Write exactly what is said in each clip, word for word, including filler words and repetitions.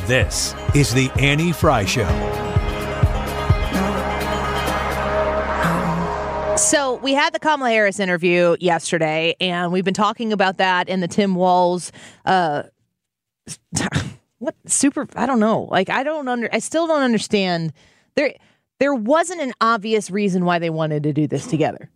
This is the Annie Frey Show. So we had the Kamala Harris interview yesterday, and we've been talking about that in the Tim Walz, uh, what super, I don't know. Like, I don't under, I still don't understand. There, there wasn't an obvious reason why they wanted to do this together.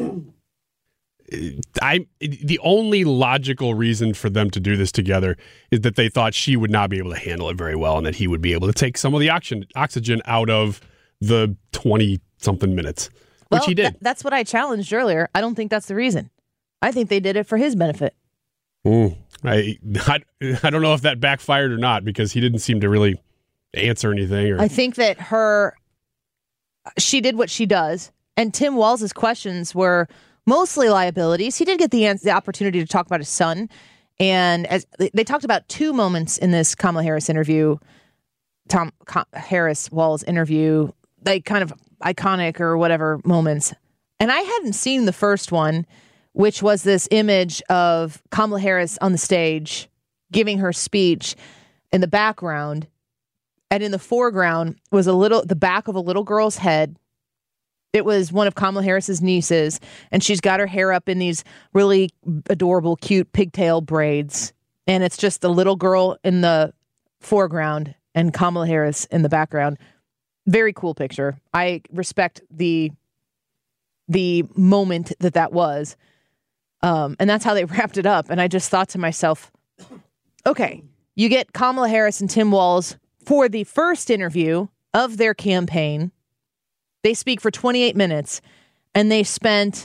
I the only logical reason for them to do this together is that they thought she would not be able to handle it very well, and that he would be able to take some of the oxygen oxygen out of the twenty something minutes, which well, he did. Th- that's what I challenged earlier. I don't think that's the reason. I think they did it for his benefit. Mm, I, I I don't know if that backfired or not, because he didn't seem to really answer anything. Or... I think that her, she did what she does, and Tim Walz's questions were mostly liabilities. He did get the the opportunity to talk about his son, and as they talked about two moments in this Kamala Harris interview, Tom Com, Harris Walz interview, like kind of iconic or whatever moments. And I hadn't seen the first one, which was this image of Kamala Harris on the stage giving her speech in the background, and in the foreground was a little the back of a little girl's head. It was one of Kamala Harris's nieces, and she's got her hair up in these really adorable, cute pigtail braids. And it's just the little girl in the foreground and Kamala Harris in the background. Very cool picture. I respect the the moment that that was. Um, and that's how they wrapped it up. And I just thought to myself, okay, you get Kamala Harris and Tim Walz for the first interview of their campaign. They speak for twenty-eight minutes, and they spent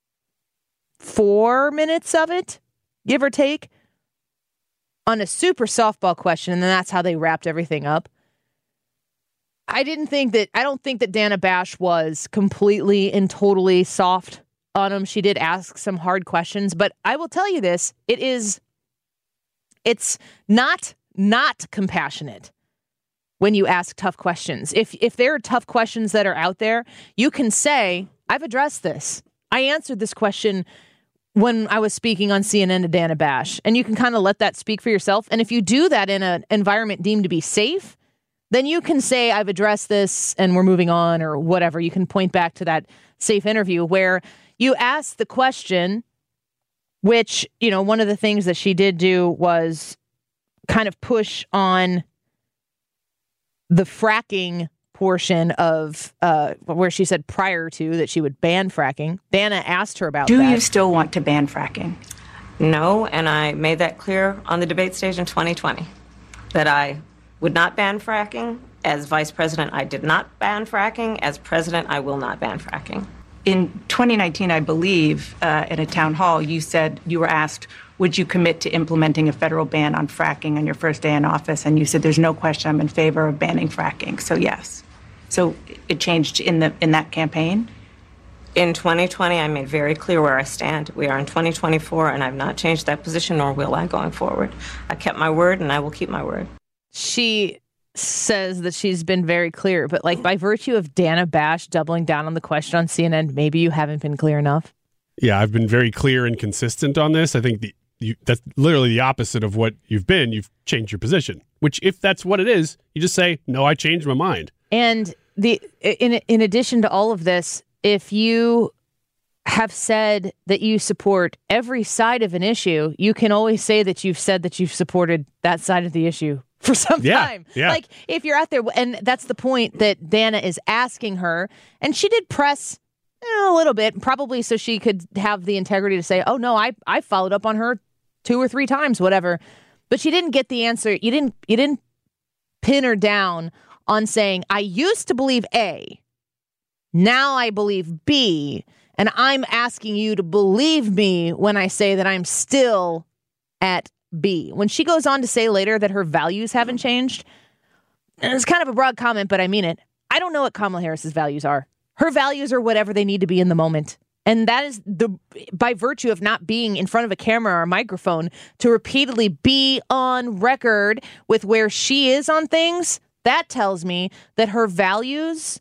four minutes of it, give or take, on a super softball question, and then that's how they wrapped everything up. I didn't think that, I don't think that Dana Bash was completely and totally soft on him. She did ask some hard questions, but I will tell you this, it is, it's not, not compassionate. When you ask tough questions. If if there are tough questions that are out there, you can say, I've addressed this. I answered this question when I was speaking on C N N to Dana Bash. And you can kind of let that speak for yourself. And if you do that in an environment deemed to be safe, then you can say, I've addressed this and we're moving on or whatever. You can point back to that safe interview where you ask the question, which, you know, one of the things that she did do was kind of push on the fracking portion of uh, where she said prior to that she would ban fracking. Dana asked her about Do that. Do you still want to ban fracking? No, and I made that clear on the debate stage in twenty twenty, that I would not ban fracking. As vice president, I did not ban fracking. As president, I will not ban fracking. In twenty nineteen, I believe, uh, in a town hall, you said you were asked, would you commit to implementing a federal ban on fracking on your first day in office? And you said, there's no question I'm in favor of banning fracking. So yes. So it changed in the in that campaign? In twenty twenty, I made very clear where I stand. We are in twenty twenty-four, and I've not changed that position, nor will I going forward. I kept my word, and I will keep my word. She says that she's been very clear, but like by virtue of Dana Bash doubling down on the question on C N N, maybe you haven't been clear enough. Yeah, I've been very clear and consistent on this. I think the You, that's literally the opposite of what you've been. You've changed your position, which if that's what it is, you just say, no, I changed my mind. And the in in addition to all of this, if you have said that you support every side of an issue, you can always say that you've said that you've supported that side of the issue for some yeah, time. Yeah. Like if you're out there, and that's the point that Dana is asking her, and she did press a little bit, probably so she could have the integrity to say, oh no, I I followed up on her two or three times, whatever. But she didn't get the answer. You didn't you didn't pin her down on saying, I used to believe A, now I believe B, and I'm asking you to believe me when I say that I'm still at B. When she goes on to say later that her values haven't changed, and it's kind of a broad comment, but I mean it. I don't know what Kamala Harris's values are. Her values are whatever they need to be in the moment. And that is the by virtue of not being in front of a camera or a microphone to repeatedly be on record with where she is on things. That tells me that her values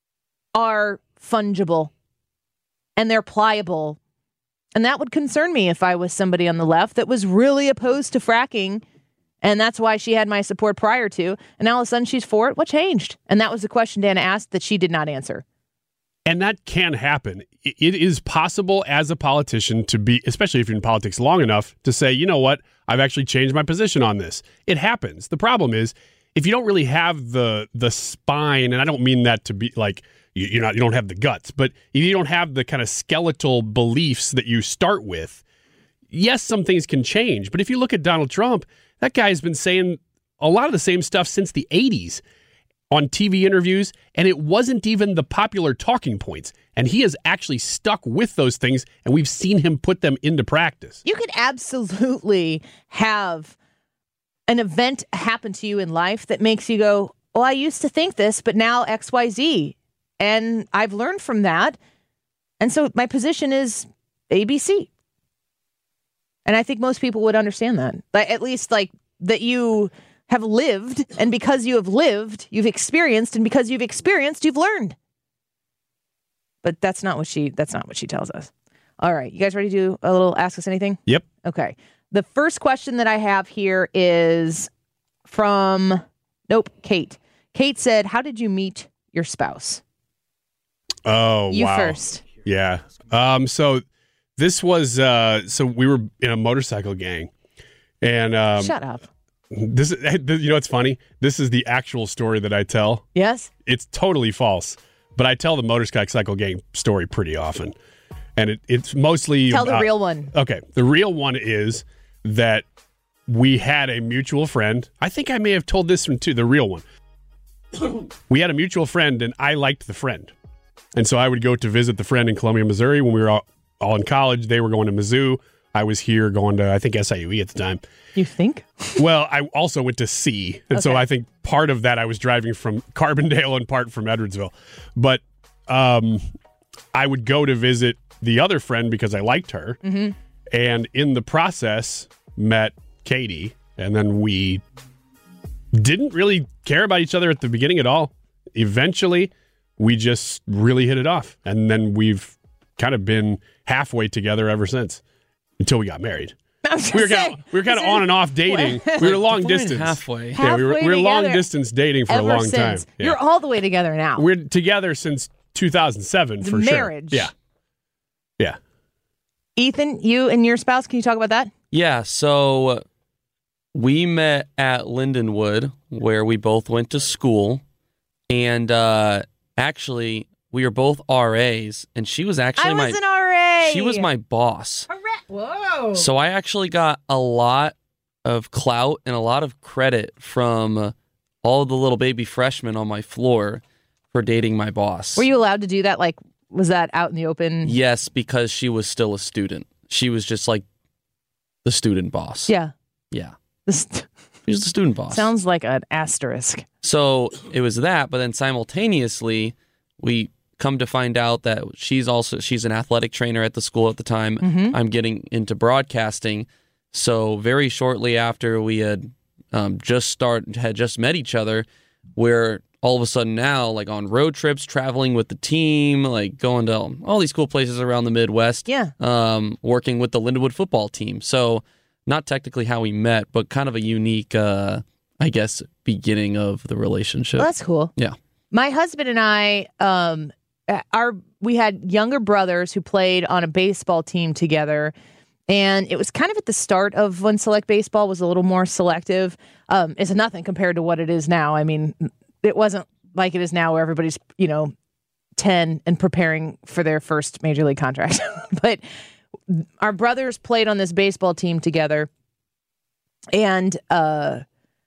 are fungible and they're pliable. And that would concern me if I was somebody on the left that was really opposed to fracking And that's why she had my support prior to. And now all of a sudden she's for it. What changed? And that was the question Dana asked that she did not answer. And that can happen. It is possible as a politician to be, especially if you're in politics long enough, to say, you know what, I've actually changed my position on this. It happens. The problem is, if you don't really have the the spine, and I don't mean that to be like, you, you're not, you don't have the guts, but if you don't have the kind of skeletal beliefs that you start with, yes, some things can change. But if you look at Donald Trump, that guy's been saying a lot of the same stuff since the eighties on T V interviews, and it wasn't even the popular talking points. And he has actually stuck with those things, and we've seen him put them into practice. You could absolutely have an event happen to you in life that makes you go, well, I used to think this, but now X Y Z. And I've learned from that. And so my position is A B C. And I think most people would understand that. But at least like that you have lived, and because you have lived, you've experienced, and because you've experienced, you've learned. But that's not what she that's not what she tells us. All right, you guys ready to do a little Ask Us Anything? Yep. Okay. The first question that I have here is from nope, Kate. Kate said, "How did you meet your spouse?" Oh, you wow. first. Yeah. Um. So this was uh. So we were in a motorcycle gang, and um. Shut up. This is, you know, what's funny? This is the actual story that I tell. Yes? It's totally false, but I tell the motorcycle gang story pretty often. And it, it's mostly... Tell the uh, real one. Okay. The real one is that we had a mutual friend. I think I may have told this one too, the real one. We had a mutual friend, and I liked the friend. And so I would go to visit the friend in Columbia, Missouri when we were all, all in college. They were going to Mizzou. I was here going to, I think, S I U E at the time. You think? Well, I also went to C. And so Okay. I think part of that I was driving from Carbondale and part from Edwardsville. But um, I would go to visit the other friend because I liked her. Mm-hmm. And in the process, met Katie. And then we didn't really care about each other at the beginning at all. Eventually, we just really hit it off. And then we've kind of been halfway together ever since. Until we got married. We were kind of we were kind of on and off dating. We were long Define distance. halfway. Yeah, we were Halfway we were long together distance dating for Ever a long since. time. Yeah. You're all the way together now. We're together since two thousand seven for marriage. sure. Yeah. Yeah. Ethan, you and your spouse, can you talk about that? Yeah, so we met at Lindenwood, where we both went to school, and uh, actually, we were both R As, and she was actually I my was an R A. she was my boss. Whoa. So I actually got a lot of clout and a lot of credit from all the little baby freshmen on my floor for dating my boss. Were you allowed to do that? Like, was that out in the open? Yes, because she was still a student. She was just like the student boss. Yeah. Yeah. This She was the student boss. sounds like an asterisk. So it was that, but then simultaneously, we come to find out that she's also she's an athletic trainer at the school at the time. Mm-hmm. I'm getting into broadcasting. So very shortly after we had um, just start had just met each other, we're all of a sudden now like on road trips, traveling with the team, like going to all these cool places around the Midwest. Yeah. Um, working with the Lindenwood football team. So not technically how we met, but kind of a unique, uh, I guess, beginning of the relationship. Well, that's cool. Yeah. My husband and I, um, our we had younger brothers who played on a baseball team together, and it was kind of at the start of when select baseball was a little more selective. Um, it's nothing compared to what it is now. I mean, it wasn't like it is now, where everybody's you know ten and preparing for their first major league contract. But our brothers played on this baseball team together, and uh,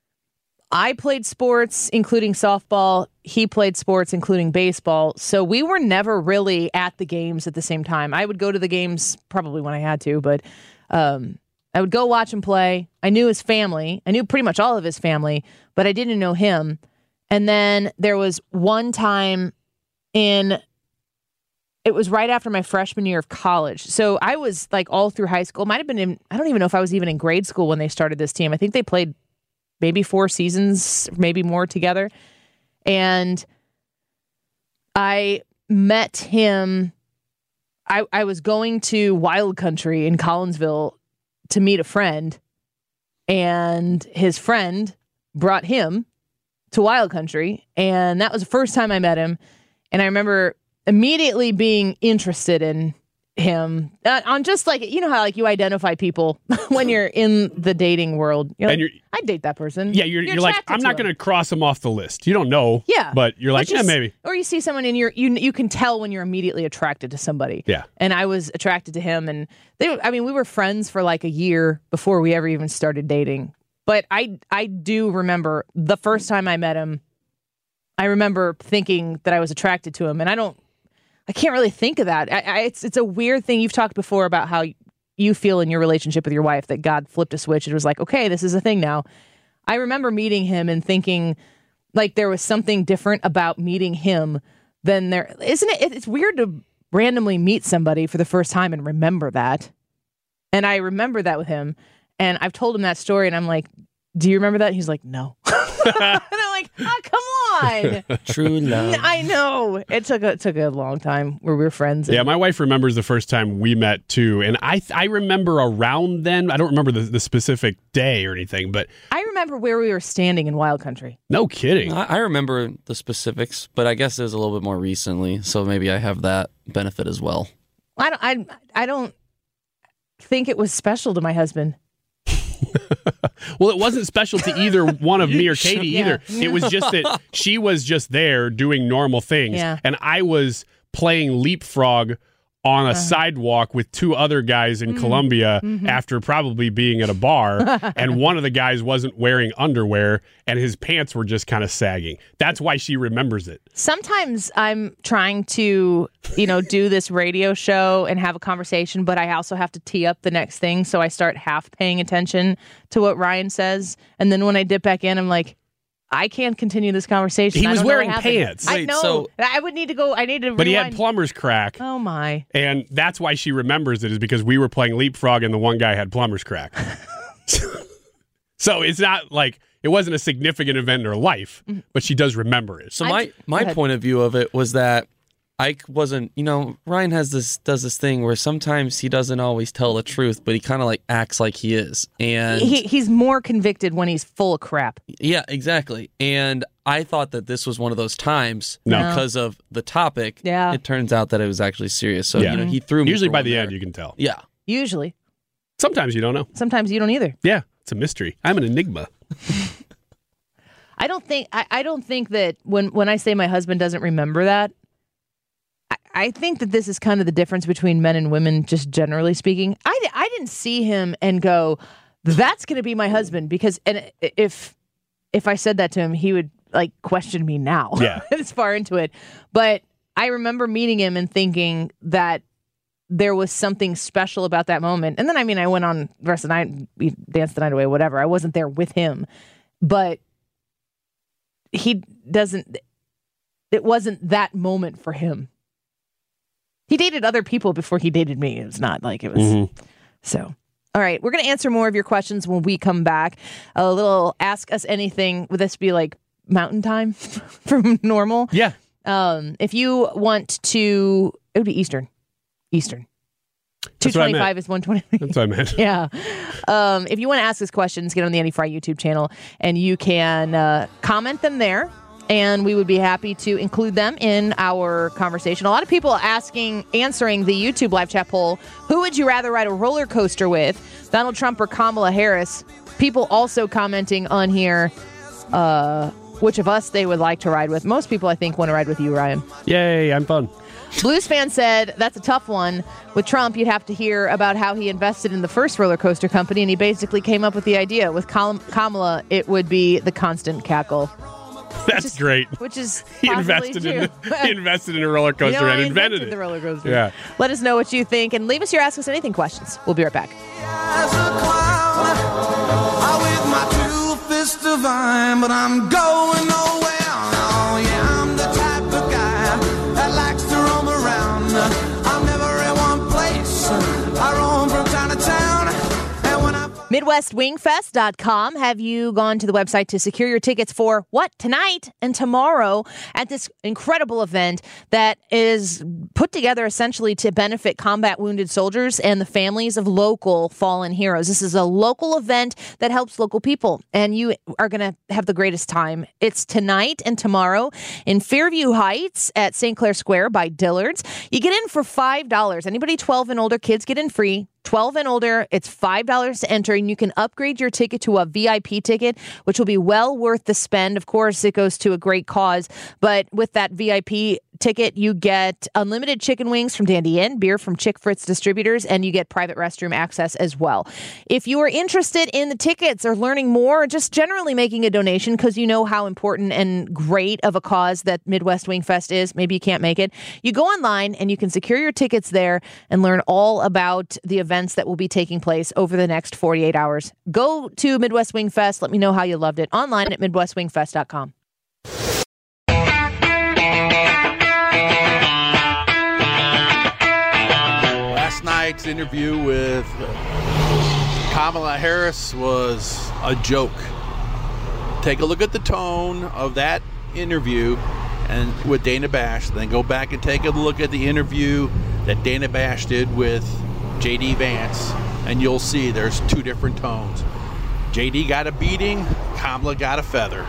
I played sports, including softball. He played sports, including baseball. So we were never really at the games at the same time. I would go to the games probably when I had to, but um, I would go watch him play. I knew his family. I knew pretty much all of his family, but I didn't know him. And then there was one time in, it was right after my freshman year of college. So I was like all through high school. Might have been in, I don't even know if I was even in grade school when they started this team. I think they played maybe four seasons, maybe more together. And I met him. I, I was going to Wild Country in Collinsville to meet a friend. and his friend brought him to Wild Country, and that was the first time I met him. And I remember immediately being interested in him uh, on just like, you know how like you identify people when you're in the dating world. You're like, And you're- I'd date that person. Yeah, you're, you're, like, attracted I'm to not him. going to cross him off the list. You don't know. Yeah. But you're like, Which yeah, is- maybe. Or you see someone and you're, you you can tell when you're immediately attracted to somebody. Yeah. And I was attracted to him, and they, I mean, we were friends for like a year before we ever even started dating. But I I do remember the first time I met him, I remember thinking that I was attracted to him, and I don't, I can't really think of that. I, I, it's it's a weird thing. You've talked before about how you feel in your relationship with your wife that God flipped a switch. It was like, okay, this is a thing now. I remember meeting him and thinking like there was something different about meeting him than there, isn't it? It's weird to randomly meet somebody for the first time and remember that. And I remember that with him, and I've told him that story, and I'm like, do you remember that? And he's like, no. And I'm like, oh, come on. True love. I know. It took a it took a long time where we were friends. and- Yeah, my wife remembers the first time we met too, and I I remember around then. I don't remember the, the specific day or anything, but I remember where we were standing in Wild Country. no kidding. I, I remember the specifics, but I guess it was a little bit more recently, so maybe I have that benefit as well. I don't I I don't think it was special to my husband. Well, it wasn't special to either one of me or Katie Yeah. either. It was just that she was just there doing normal things, Yeah. and I was playing leapfrog on a Uh-huh. sidewalk with two other guys Mm. in Colombia Mm-hmm. after probably being at a bar, and one of the guys wasn't wearing underwear, and his pants were just kind of sagging. That's why she remembers it. Sometimes I'm trying to, you know, do this radio show and have a conversation, but I also have to tee up the next thing. So I start half paying attention to what Ryan says. And then when I dip back in, I'm like, I can't continue this conversation. He I was don't know what wearing happened. pants. I Wait, know. so- I would need to go. I need to But he had rewind. plumber's crack, Oh, my. and that's why she remembers it, is because we were playing leapfrog and the one guy had plumber's crack. So it's not like it wasn't a significant event in her life, but she does remember it. So I- my go my ahead. point of view of it was that I wasn't, you know, Ryan has this does this thing where sometimes he doesn't always tell the truth, but he kind of like acts like he is, and He, he's more convicted when he's full of crap. yeah, exactly. And I thought that this was one of those times No. because of the topic. Yeah. It turns out that it was actually serious. So Yeah. you know, he threw me. Usually for by one the there. end, you can tell. Yeah. Usually. Sometimes you don't know. Sometimes you don't either. Yeah, it's a mystery. I'm an enigma. I don't think I, I don't think that when, when I say my husband doesn't remember that, I, I think that this is kind of the difference between men and women, just generally speaking. I, di- I didn't see him and go, that's going to be my husband, because and if if I said that to him, he would like question me now. Yeah. It's far into it. But I remember meeting him and thinking that there was something special about that moment. And then, I mean, I went on the rest of the night, we danced the night away, whatever. I wasn't there with him, but he doesn't, it wasn't that moment for him. He dated other people before he dated me. It was not like it was. Mm-hmm. So, all right, we're going to answer more of your questions when we come back. A little Ask Us Anything. Would this be like mountain time from normal? Yeah. Um, if you want to, it would be Eastern. Eastern. two That's what I meant. twenty-five is one twenty. That's what I meant. Yeah. Um, if you want to ask us questions, get on the Annie Fry YouTube channel and you can uh, comment them there. And we would be happy to include them in our conversation. A lot of people asking, answering the YouTube live chat poll, who would you rather ride a roller coaster with, Donald Trump or Kamala Harris? People also commenting on here uh, which of us they would like to ride with. Most people, I think, want to ride with you, Ryan. Yay, I'm fun. Blues fan said, that's a tough one. With Trump, you'd have to hear about how he invested in the first roller coaster company, and he basically came up with the idea. With Kam- Kamala, it would be the constant cackle. That's is- great. Which is He possibly invested in true. the, he invested in a roller You coaster know, and I invented it. the roller coaster. Yeah. Let us know what you think, and leave us your Ask Us Anything questions. We'll be right back. As a clown, I with my two fists divine, but I'm going nowhere. Oh yeah, I'm the type of guy that likes to roam around. I'm never in one place. I roam from town to town, and when I midwest wing fest dot com. Have you gone to the website to secure your tickets for what? Tonight and tomorrow at this incredible event that is put together essentially to benefit combat wounded soldiers and the families of local fallen heroes. This is a local event that helps local people, and you are going to have the greatest time. It's tonight and tomorrow in Fairview Heights at Saint Clair Square by Dillard's. You get in for five dollars. Anybody twelve and older, kids get in free. twelve and older, it's five dollars to enter, and you can upgrade your ticket to a V I P ticket, which will be well worth the spend. Of course, it goes to a great cause, but with that V I P ticket, you get unlimited chicken wings from Dandy Inn, beer from Chick Fritz distributors, and you get private restroom access as well. If you are interested in the tickets or learning more, or just generally making a donation because you know how important and great of a cause that Midwest Wing Fest is, maybe you can't make it, you go online and you can secure your tickets there and learn all about the events that will be taking place over the next forty-eight hours. Go to Midwest Wing Fest. Let me know how you loved it online at midwest wing fest dot com. Last night's interview with Kamala Harris was a joke. Take a look at the tone of that interview and with Dana Bash, then go back and take a look at the interview that Dana Bash did with J D Vance, and you'll see there's two different tones. J D got a beating, Kamala got a feather.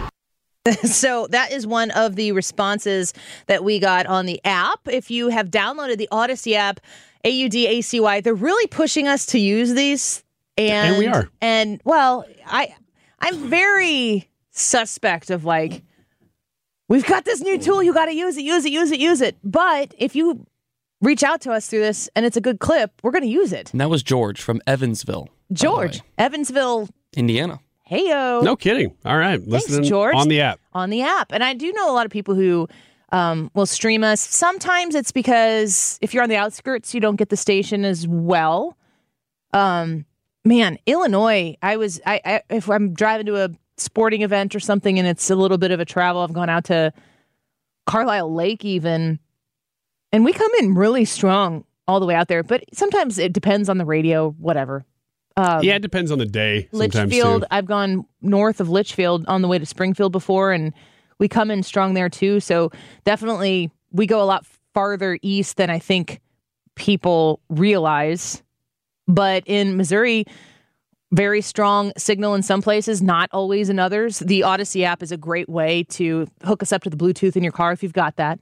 So that is one of the responses that we got on the app. If you have downloaded the Odyssey app, A U D A C Y, they're really pushing us to use these. And, And we are. And, well, I, I'm very suspect of, like, we've got this new tool, you got to use it, use it, use it, use it. But if you reach out to us through this and it's a good clip, we're going to use it. And that was George from Evansville. George, Evansville, Indiana. Heyo. No kidding. All right. Thanks, Listening George. on the app. On the app. And I do know a lot of people who um, will stream us. Sometimes it's because if you're on the outskirts, you don't get the station as well. Um, man, Illinois, I was, I, I if I'm driving to a sporting event or something and it's a little bit of a travel, I've gone out to Carlisle Lake even, and we come in really strong all the way out there. But sometimes it depends on the radio, whatever. Um, Yeah, it depends on the day sometimes Litchfield, too. I've gone north of Litchfield on the way to Springfield before, and we come in strong there too. So definitely we go a lot farther east than I think people realize. But in Missouri, very strong signal in some places, not always in others. The Odyssey app is a great way to hook us up to the Bluetooth in your car if you've got that.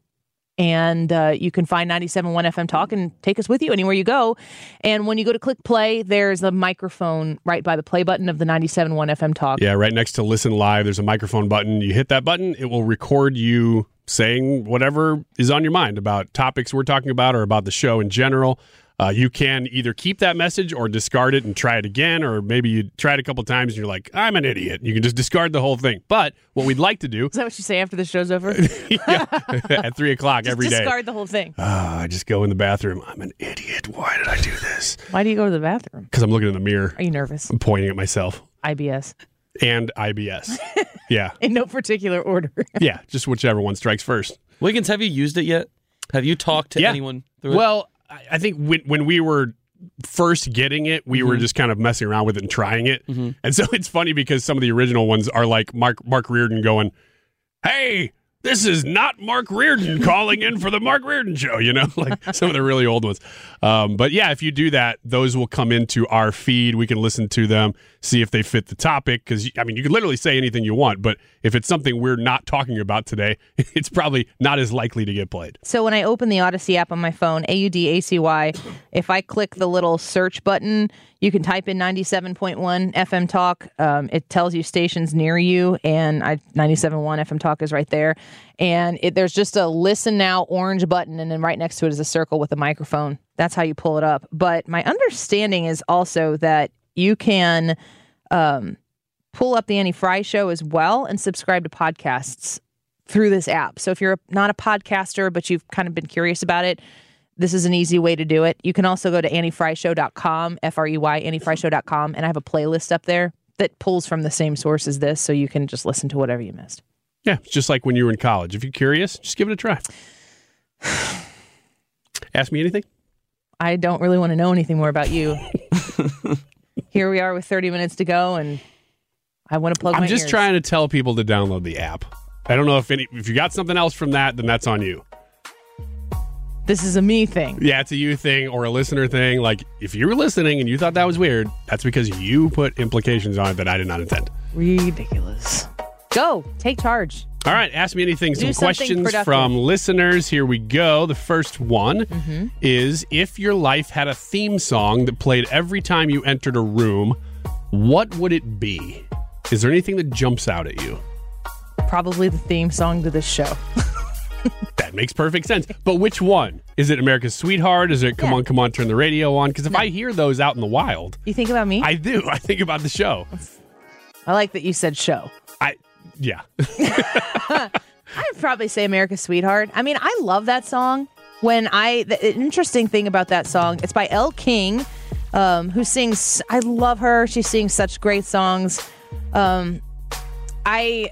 And uh, you can find ninety-seven point one F M Talk and take us with you anywhere you go. And when you go to click play, there's a microphone right by the play button of the ninety-seven point one F M Talk. Yeah, right next to Listen Live, there's a microphone button. You hit that button, it will record you saying whatever is on your mind about topics we're talking about or about the show in general. Uh, you can either keep that message or discard it and try it again, or maybe you try it a couple times and you're like, I'm an idiot. You can just discard the whole thing. But what we'd like to do... Is that what you say after the show's over? yeah, at three o'clock just every day. discard the whole thing. Oh, I just go in the bathroom. I'm an idiot. Why did I do this? Why do you go to the bathroom? Because I'm looking in the mirror. Are you nervous? I'm pointing at myself. I B S. And I B S. Yeah. In no particular order. Yeah, just whichever one strikes first. Wiggins, have you used it yet? Have you talked to Yeah. anyone through it? Well, I I think when, when we were first getting it, we Mm-hmm. were just kind of messing around with it and trying it. Mm-hmm. And so it's funny because some of the original ones are like Mark Mark Reardon going, hey, this is not Mark Reardon calling in for the Mark Reardon show, you know, like some of the really old ones. Um, but yeah, if you do that, those will come into our feed. We can listen to them, see if they fit the topic. Because, I mean, you can literally say anything you want, but if it's something we're not talking about today, it's probably not as likely to get played. So when I open the Odyssey app on my phone, A U D A C Y, if I click the little search button, you can type in ninety-seven point one F M Talk. Um, it tells you stations near you, and I, ninety-seven point one F M Talk is right there. And it, there's just a listen now orange button, and then right next to it is a circle with a microphone. That's how you pull it up. But my understanding is also that you can um, pull up the Annie Fry Show as well and subscribe to podcasts through this app. So if you're not a podcaster, but you've kind of been curious about it, this is an easy way to do it. You can also go to annie fry show dot com, F R E Y, annie fry show dot com, and I have a playlist up there that pulls from the same source as this, so you can just listen to whatever you missed. Yeah, it's just like when you were in college. If you're curious, just give it a try. Ask me anything? I don't really want to know anything more about you. here we are with thirty minutes to go, and I want to plug I'm my just ears. trying to tell people to download the app. I don't know if any if you got something else from that, then that's on you. This is a me thing. Yeah, it's a you thing or a listener thing. Like, if you were listening and you thought that was weird, that's because you put implications on it that I did not intend. Ridiculous. Go. Take charge. All right, ask me anything. Do Some something questions productive. from listeners. Here we go. The first one Mm-hmm. is, if your life had a theme song that played every time you entered a room, what would it be? Is there anything that jumps out at you? Probably the theme song to this show. That makes perfect sense. But which one? Is it America's Sweetheart? Is it Come Yeah. On, Come On, Turn the Radio On? Because if No. I hear those out in the wild, You think about me? I do. I think about the show. I like that you said show. I, yeah. I'd probably say America's Sweetheart. I mean, I love that song. When I, the interesting thing about that song, it's by Elle King, um, who sings, I love her. She sings such great songs. Um, I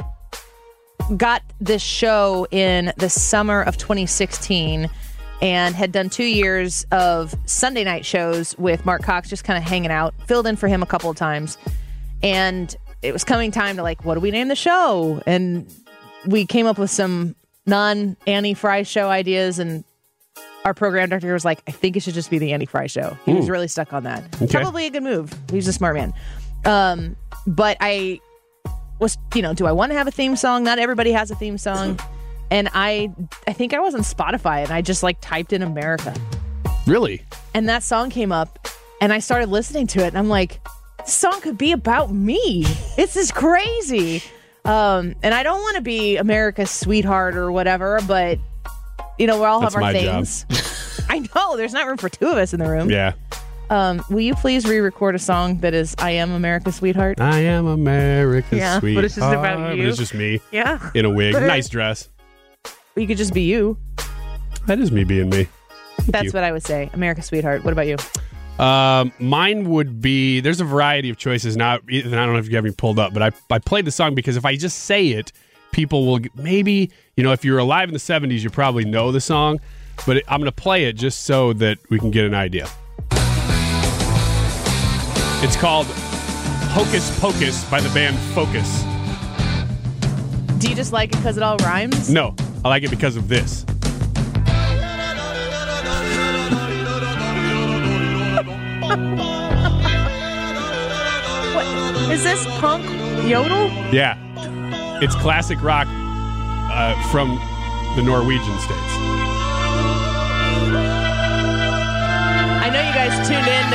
got this show in the summer of twenty sixteen and had done two years of Sunday night shows with Mark Cox, just kind of hanging out, filled in for him a couple of times. And it was coming time to, like, what do we name the show? And we came up with some non-Annie Fry show ideas, and our program director was like, I think it should just be the Annie Fry show. He was really stuck on that. Okay. Probably a good move. He's a smart man. Um, but I was, you know, do I want to have a theme song? Not everybody has a theme song. And I I think I was on Spotify, and I just, like, typed in America. Really? And that song came up, and I started listening to it, and I'm like, this song could be about me. This is crazy. Um, and I don't want to be America's Sweetheart or whatever, but, you know, we all That's have our my job. things. I know. There's not room for two of us in the room. Yeah. Um, will you please re-record a song that is I Am America's Sweetheart? I am America's Yeah, Sweetheart. but it's just about But you. it's just me Yeah. in a wig. Nice dress. You could just be you. That is me being me. That's you. what I would say. America's Sweetheart. What about you? Um, mine would be, there's a variety of choices now. And I don't know if you have me pulled up, but I, I played the song because if I just say it, people will maybe, you know, if you were alive in the seventies, you probably know the song, but it, I'm going to play it just so that we can get an idea. It's called Hocus Pocus by the band Focus. Do you just like it because it all rhymes? No, I like it because of this. What? Is this punk yodel? Yeah. It's classic rock uh, from the Norwegian states. I know you guys tuned in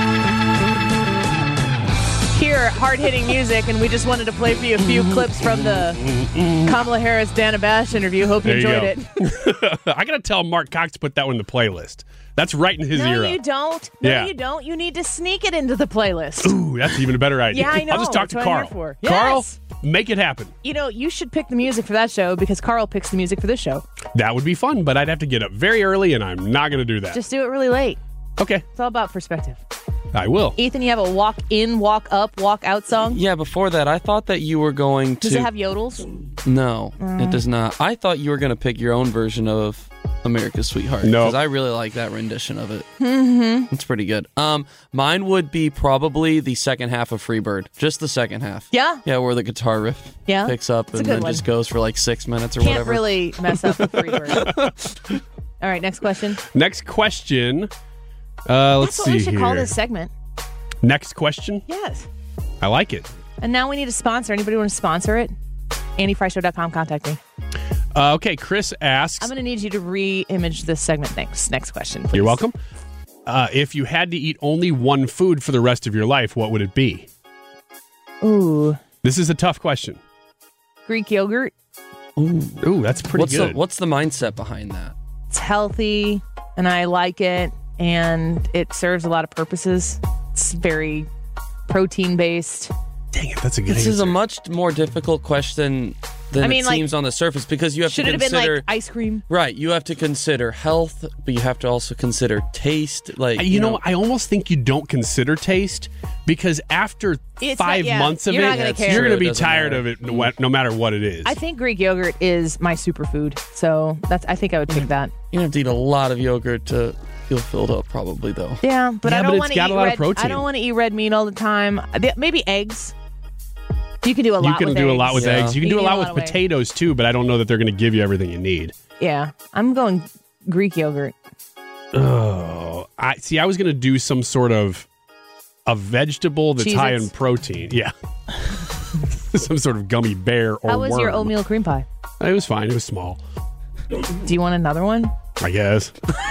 to hear hard-hitting music, and we just wanted to play for you a few clips from the Kamala Harris Dana Bash interview. Hope you There you enjoyed go. it. I gotta tell Mark Cox to put that one in the playlist. That's right in his No, era. you don't. No, Yeah. you don't. You need to sneak it into the playlist. Ooh, that's even a better idea. Yeah, I know. I'll just talk That's to what I'm Carl. here for. Carl, Yes. make it happen. You know, you should pick the music for that show because Carl picks the music for this show. That would be fun, but I'd have to get up very early, and I'm not gonna do that. Just do it really late. Okay, It's all about perspective. I will. Ethan, you have a walk in, walk up, walk out song? Yeah, before that, I thought that you were going to. Does it have yodels? No, it does not. I thought you were going to pick your own version of America's Sweetheart. No. Because I really like that rendition of it. Mm-hmm. It's pretty good. Um, Mine would be probably the second half of Freebird. Just the second half. Yeah. Yeah, where the guitar riff Yeah. picks up It's a and good then one. just goes for like six minutes or Can't whatever. really mess up with Freebird. All right, next question. Next question. Uh, let's That's what see we should here. call this segment. Next question. Yes. I like it. And now we need a sponsor. Anybody want to sponsor it? Annie Fry Show dot com. Contact me. Uh, okay, Chris asks. I'm going to need you to re-image this segment. Thanks. Next question, please. You're welcome. Uh, if you had to eat only one food for the rest of your life, what would it be? Ooh. This is a tough question. Greek yogurt. Ooh, that's pretty what's good. the What's the mindset behind that? It's healthy, and I like it, and it serves a lot of purposes. It's very protein-based. Dang it, that's a good This answer. is a much more difficult question than I mean, it like, seems on the surface because you have to should it have been consider like ice cream? right. You have to consider health, but you have to also consider taste. Like You, know, I almost think you don't consider taste because after It's five not- yeah, months of you're it, not gonna care. you're going to It be doesn't tired matter. of it no, no matter what it is. I think Greek yogurt is my superfood, so that's. I think I would pick that. you have to eat a lot of yogurt to feel filled up, probably though. Yeah, but Yeah, I but don't it's want to got eat a lot of red. protein. I don't want to eat red meat all the time. Maybe eggs. You can do a lot. you can with do eggs. a lot with Yeah. eggs. You can You do a can lot do a with lot of eggs. potatoes too, but I don't know that they're going to give you everything you need. Yeah, I'm going Greek yogurt. Oh, I see. I was going to do some sort of a vegetable that's high in Cheez-Its? protein. Yeah, some sort of gummy bear or How was worm. your oatmeal cream pie? It was fine. It was small, Do you want another one? I guess.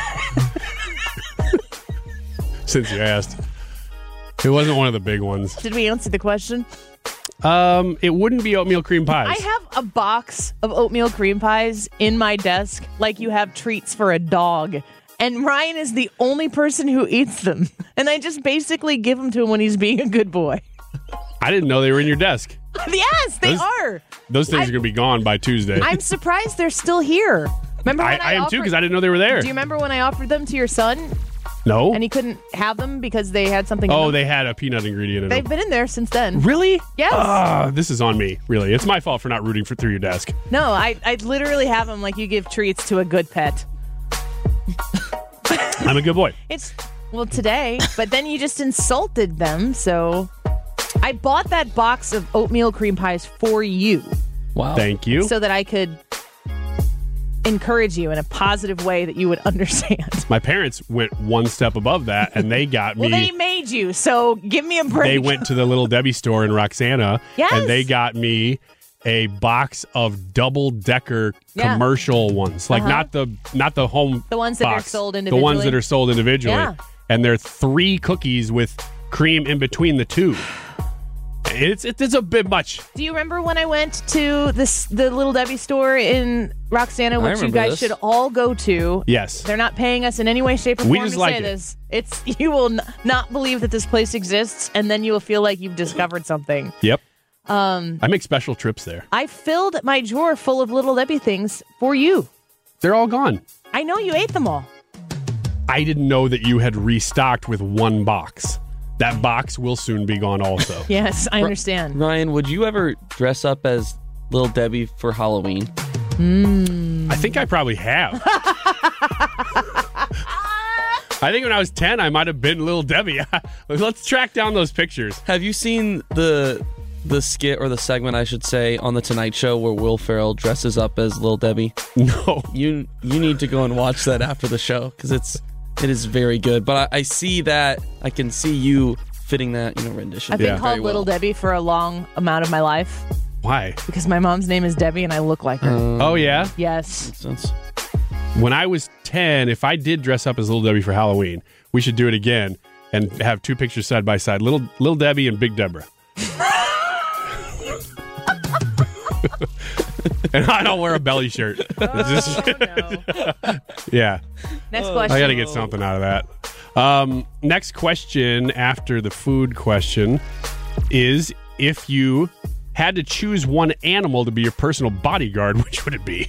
Since you asked, it wasn't one of the big ones. Did we answer the question? Um, it wouldn't be oatmeal cream pies. I have a box of oatmeal cream pies in my desk, like you have treats for a dog. And Ryan is the only person who eats them. And I just basically give them to him when he's being a good boy. I didn't know they were in your desk. Yes, they Those- are. Those things I- are going to be gone by Tuesday. I'm surprised they're still here. Remember I, when I, I am offered, too because I didn't know they were there. Do you remember when I offered them to your son No. and he couldn't have them because they had something in Oh, them? they had a peanut ingredient in They've them. been in there since then. Really? Yes. Ah, this is on me. Really, it's my fault for not rooting for through your desk. No, I, I literally have them like you give treats to a good pet. I'm a good boy. It's, well, today, but then you just insulted them, so I bought that box of oatmeal cream pies for you Wow. Thank you. so that I could encourage you in a positive way that you would understand. My parents went one step above that, and they got Well, me. they made you, so give me a break. They went to the Little Debbie store in Roxana, Yes. and they got me a box of double decker Yeah. commercial ones, like Uh-huh. not the not the home The ones that are box, sold the ones individually? that are sold individually, Yeah. and they're three cookies with cream in between the two. It's it's a bit much. Do you remember when I went to this the Little Debbie store in Roxana, which you remember guys this. should all go to? Yes. They're not paying us in any way, shape, or We form just to like say it. this. It's you will n- not believe that this place exists, and then you will feel like you've discovered something. Yep. Um, I make special trips there. I filled my drawer full of Little Debbie things for you. They're all gone. I know you ate them all. I didn't know that you had restocked with one box. That box will soon be gone also. Yes, I understand. Ryan, would you ever dress up as Little Debbie for Halloween? I think I probably have. I think when I was ten, I might have been Little Debbie. Let's track down those pictures. Have you seen the the skit or the segment, I should say, on the Tonight Show where Will Ferrell dresses up as Little Debbie? No. You you need to go and watch that after the show because it's it is very good. But I, I see that I can see you fitting that you know rendition. I've been Yeah. called very Little well. Debbie for a long amount of my life Why? because my mom's name is Debbie and I look like her. Oh, yeah? Yes. Since When I was ten, if I did dress up as Little Debbie for Halloween, we should do it again and have two pictures side by side. Little Little Debbie and Big Deborah. And I don't wear a belly shirt. It's just- no. yeah. Next question. I got to get something out of that. Um, next question after the food question is if you had to choose one animal to be your personal bodyguard, which would it be?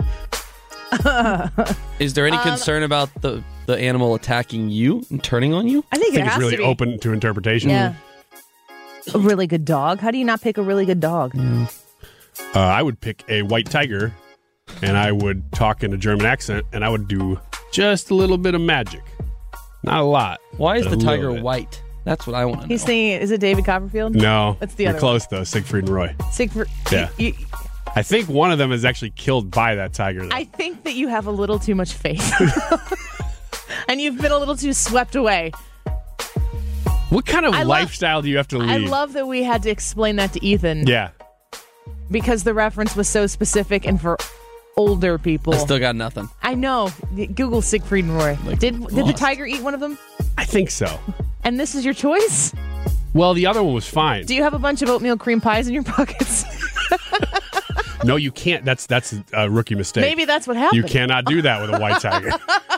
is there any Um, concern about the the animal attacking you and turning on you? I think, I think it it's has really to be. open to interpretation. Yeah. A really good dog. How do you not pick a really good dog? Uh, I would pick a white tiger, and I would talk in a German accent, and I would do just a little bit of magic. Not a lot. Why is but the a little tiger bit. white? That's what I want to know. He's thinking, is it David Copperfield? No. That's the You're other close, though. Siegfried and Roy. Siegfried. Yeah. you- you- I think one of them is actually killed by that tiger, though. I think that you have a little too much faith. And you've been a little too swept away. What kind of I love- lifestyle do you have to lead? I love that we had to explain that to Ethan Yeah. because the reference was so specific and for older people. I still got nothing. I know. Google Siegfried and Roy. Like, did did the lost. tiger eat one of them? I think so. And this is your choice? Well, the other one was fine. Do you have a bunch of oatmeal cream pies in your pockets? No, you can't. That's that's a rookie mistake. Maybe that's what happened. You cannot do that with a white tiger.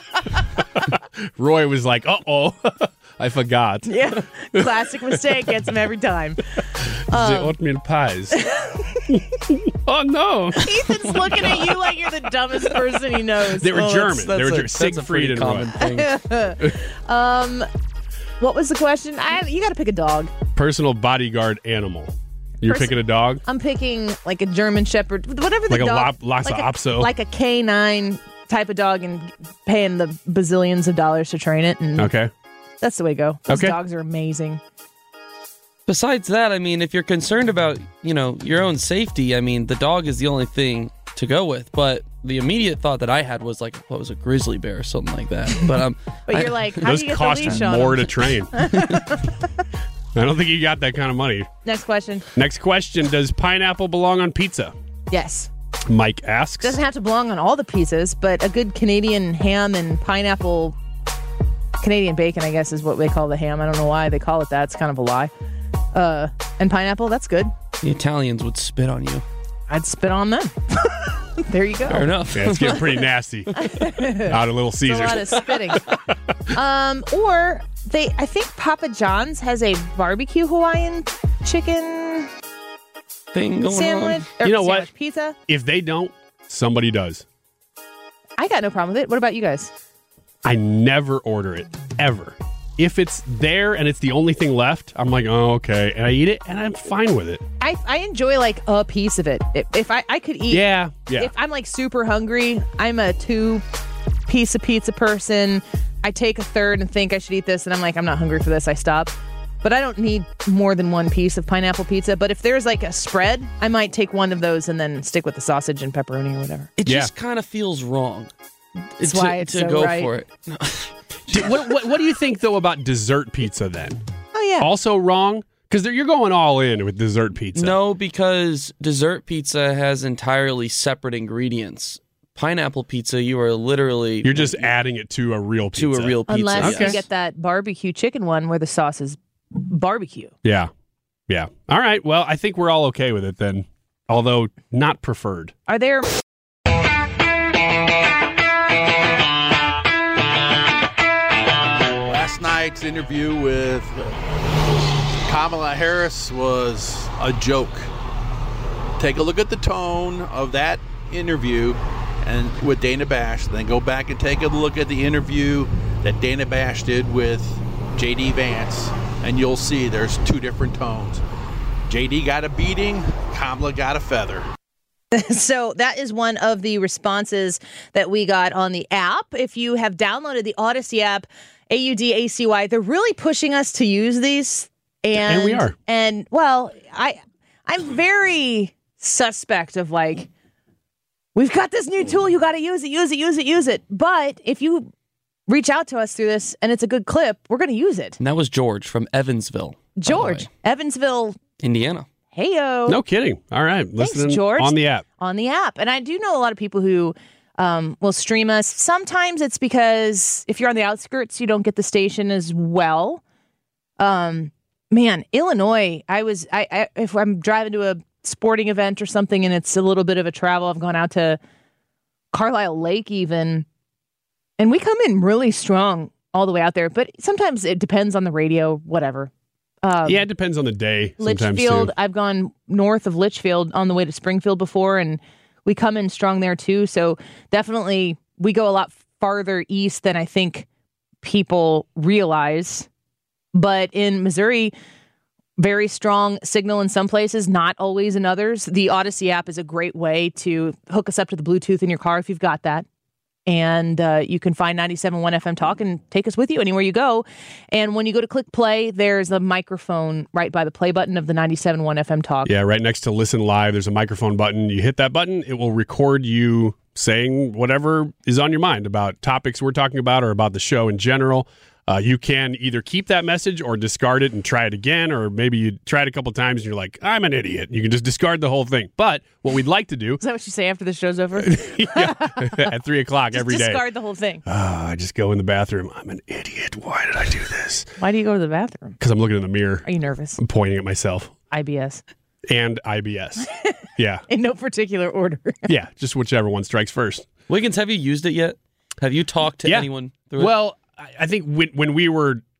Roy was like, uh-oh, I forgot. Yeah. Classic mistake. Gets him every time. the oatmeal pies. Oh, no. Ethan's looking at you like you're the dumbest person he knows. They were Well, German. that's- that's they were a- Ger- that's a Siegfried pretty and common what? thing. um, what was the question? I, you got to pick a dog. Personal bodyguard animal. You're Person- picking a dog? I'm picking like a German Shepherd, whatever the Like a dog, Lhasa like a, Apso? like a K nine type of dog, and paying the bazillions of dollars to train it. And Okay. that's the way to go. Those Okay. dogs are amazing. Besides that, I mean, if you're concerned about, you know, your own safety, I mean, the dog is the only thing to go with. But the immediate thought that I had was like, what was a grizzly bear or something like that? But um, But I- you're like, how Those do you get cost the leash on more them? to train. I don't think you got that kind of money. Next question. Next question. Does pineapple belong on pizza? Yes. Mike asks. Doesn't have to belong on all the pizzas, but a good Canadian ham and pineapple, Canadian bacon, I guess, is what they call the ham. I don't know why they call it that. It's kind of a lie. Uh, and pineapple, that's good. the Italians would spit on you. I'd spit on them. There you go. Fair enough. Yeah, it's getting pretty nasty. Out of Little It's a Caesars. lot of spitting. um, or they, I think Papa John's has a barbecue Hawaiian chicken Thing going sandwich. on. Or You know what? sandwich, Pizza. If they don't, somebody does. I got no problem with it. What about you guys? I never order it, ever. If it's there and it's the only thing left, I'm like, oh, okay. And I eat it and I'm fine with it. I, I enjoy like a piece of it. If, if I, I could eat. Yeah, yeah. If I'm like super hungry, I'm a two piece of pizza person. I take a third and think I should eat this, and I'm like, I'm not hungry for this. I stop. But I don't need more than one piece of pineapple pizza. But if there's like a spread, I might take one of those and then stick with the sausage and pepperoni or whatever. It Yeah. just kind of feels wrong. That's to, why it's to so go right. for it. Do- what, what, what do you think, though, about dessert pizza then? Oh, yeah. Also wrong? Because you're going all in with dessert pizza. No, because dessert pizza has entirely separate ingredients. Pineapple pizza, you are literally You're just adding it to a real pizza. to a real pizza. Unless Okay. you get that barbecue chicken one where the sauce is barbecue. Yeah. Yeah. All right. Well, I think we're all okay with it then, although not preferred. Are there Last night's interview with Kamala Harris was a joke. Take a look at the tone of that interview and with Dana Bash, then go back and take a look at the interview that Dana Bash did with J D Vance, and you'll see there's two different tones. J D got a beating, Kamala got a feather. So that is one of the responses that we got on the app. If you have downloaded the Odyssey app, A U D A C Y, they're really pushing us to use these. And, And we are. And well, I I'm very suspect of like, we've got this new tool, you got to use it, use it, use it, use it. But if you reach out to us through this and it's a good clip, we're going to use it. And that was George from Evansville, by the George, way. Evansville, Indiana. heyo. No kidding. All right. Listening George. on the app. On the app. And I do know a lot of people who um, will stream us. Sometimes it's because if you're on the outskirts, you don't get the station as well. Um, man, Illinois, I was, I, I if I'm driving to a sporting event or something and it's a little bit of a travel, I've gone out to Carlisle Lake even, and we come in really strong all the way out there. But sometimes it depends on the radio, whatever. Um, Yeah, it depends on the day sometimes Litchfield, too. I've gone north of Litchfield on the way to Springfield before, and we come in strong there too. So definitely we go a lot farther east than I think people realize. But in Missouri, very strong signal in some places, not always in others. The Odyssey app is a great way to hook us up to the Bluetooth in your car if you've got that. And uh, you can find ninety-seven point one F M Talk and take us with you anywhere you go. And when you go to click play, there's a microphone right by the play button of the ninety-seven point one F M Talk. Yeah, right next to Listen Live, there's a microphone button. You hit that button, it will record you saying whatever is on your mind about topics we're talking about or about the show in general. Uh, you can either keep that message or discard it and try it again, or maybe you try it a couple times and you're like, I'm an idiot. You can just discard the whole thing. But what we'd like to do Is that what you say after the show's over? yeah, at three o'clock Just every day. discard the whole thing. Oh, I just go in the bathroom. I'm an idiot. Why did I do this? Why do you go to the bathroom? Because I'm looking in the mirror. Are you nervous? I'm pointing at myself I B S. and I B S. Yeah. In no particular order. Yeah. Just whichever one strikes first. Wiggins, have you used it yet? Have you talked to Yeah. anyone through it? Well, I I think when, when we were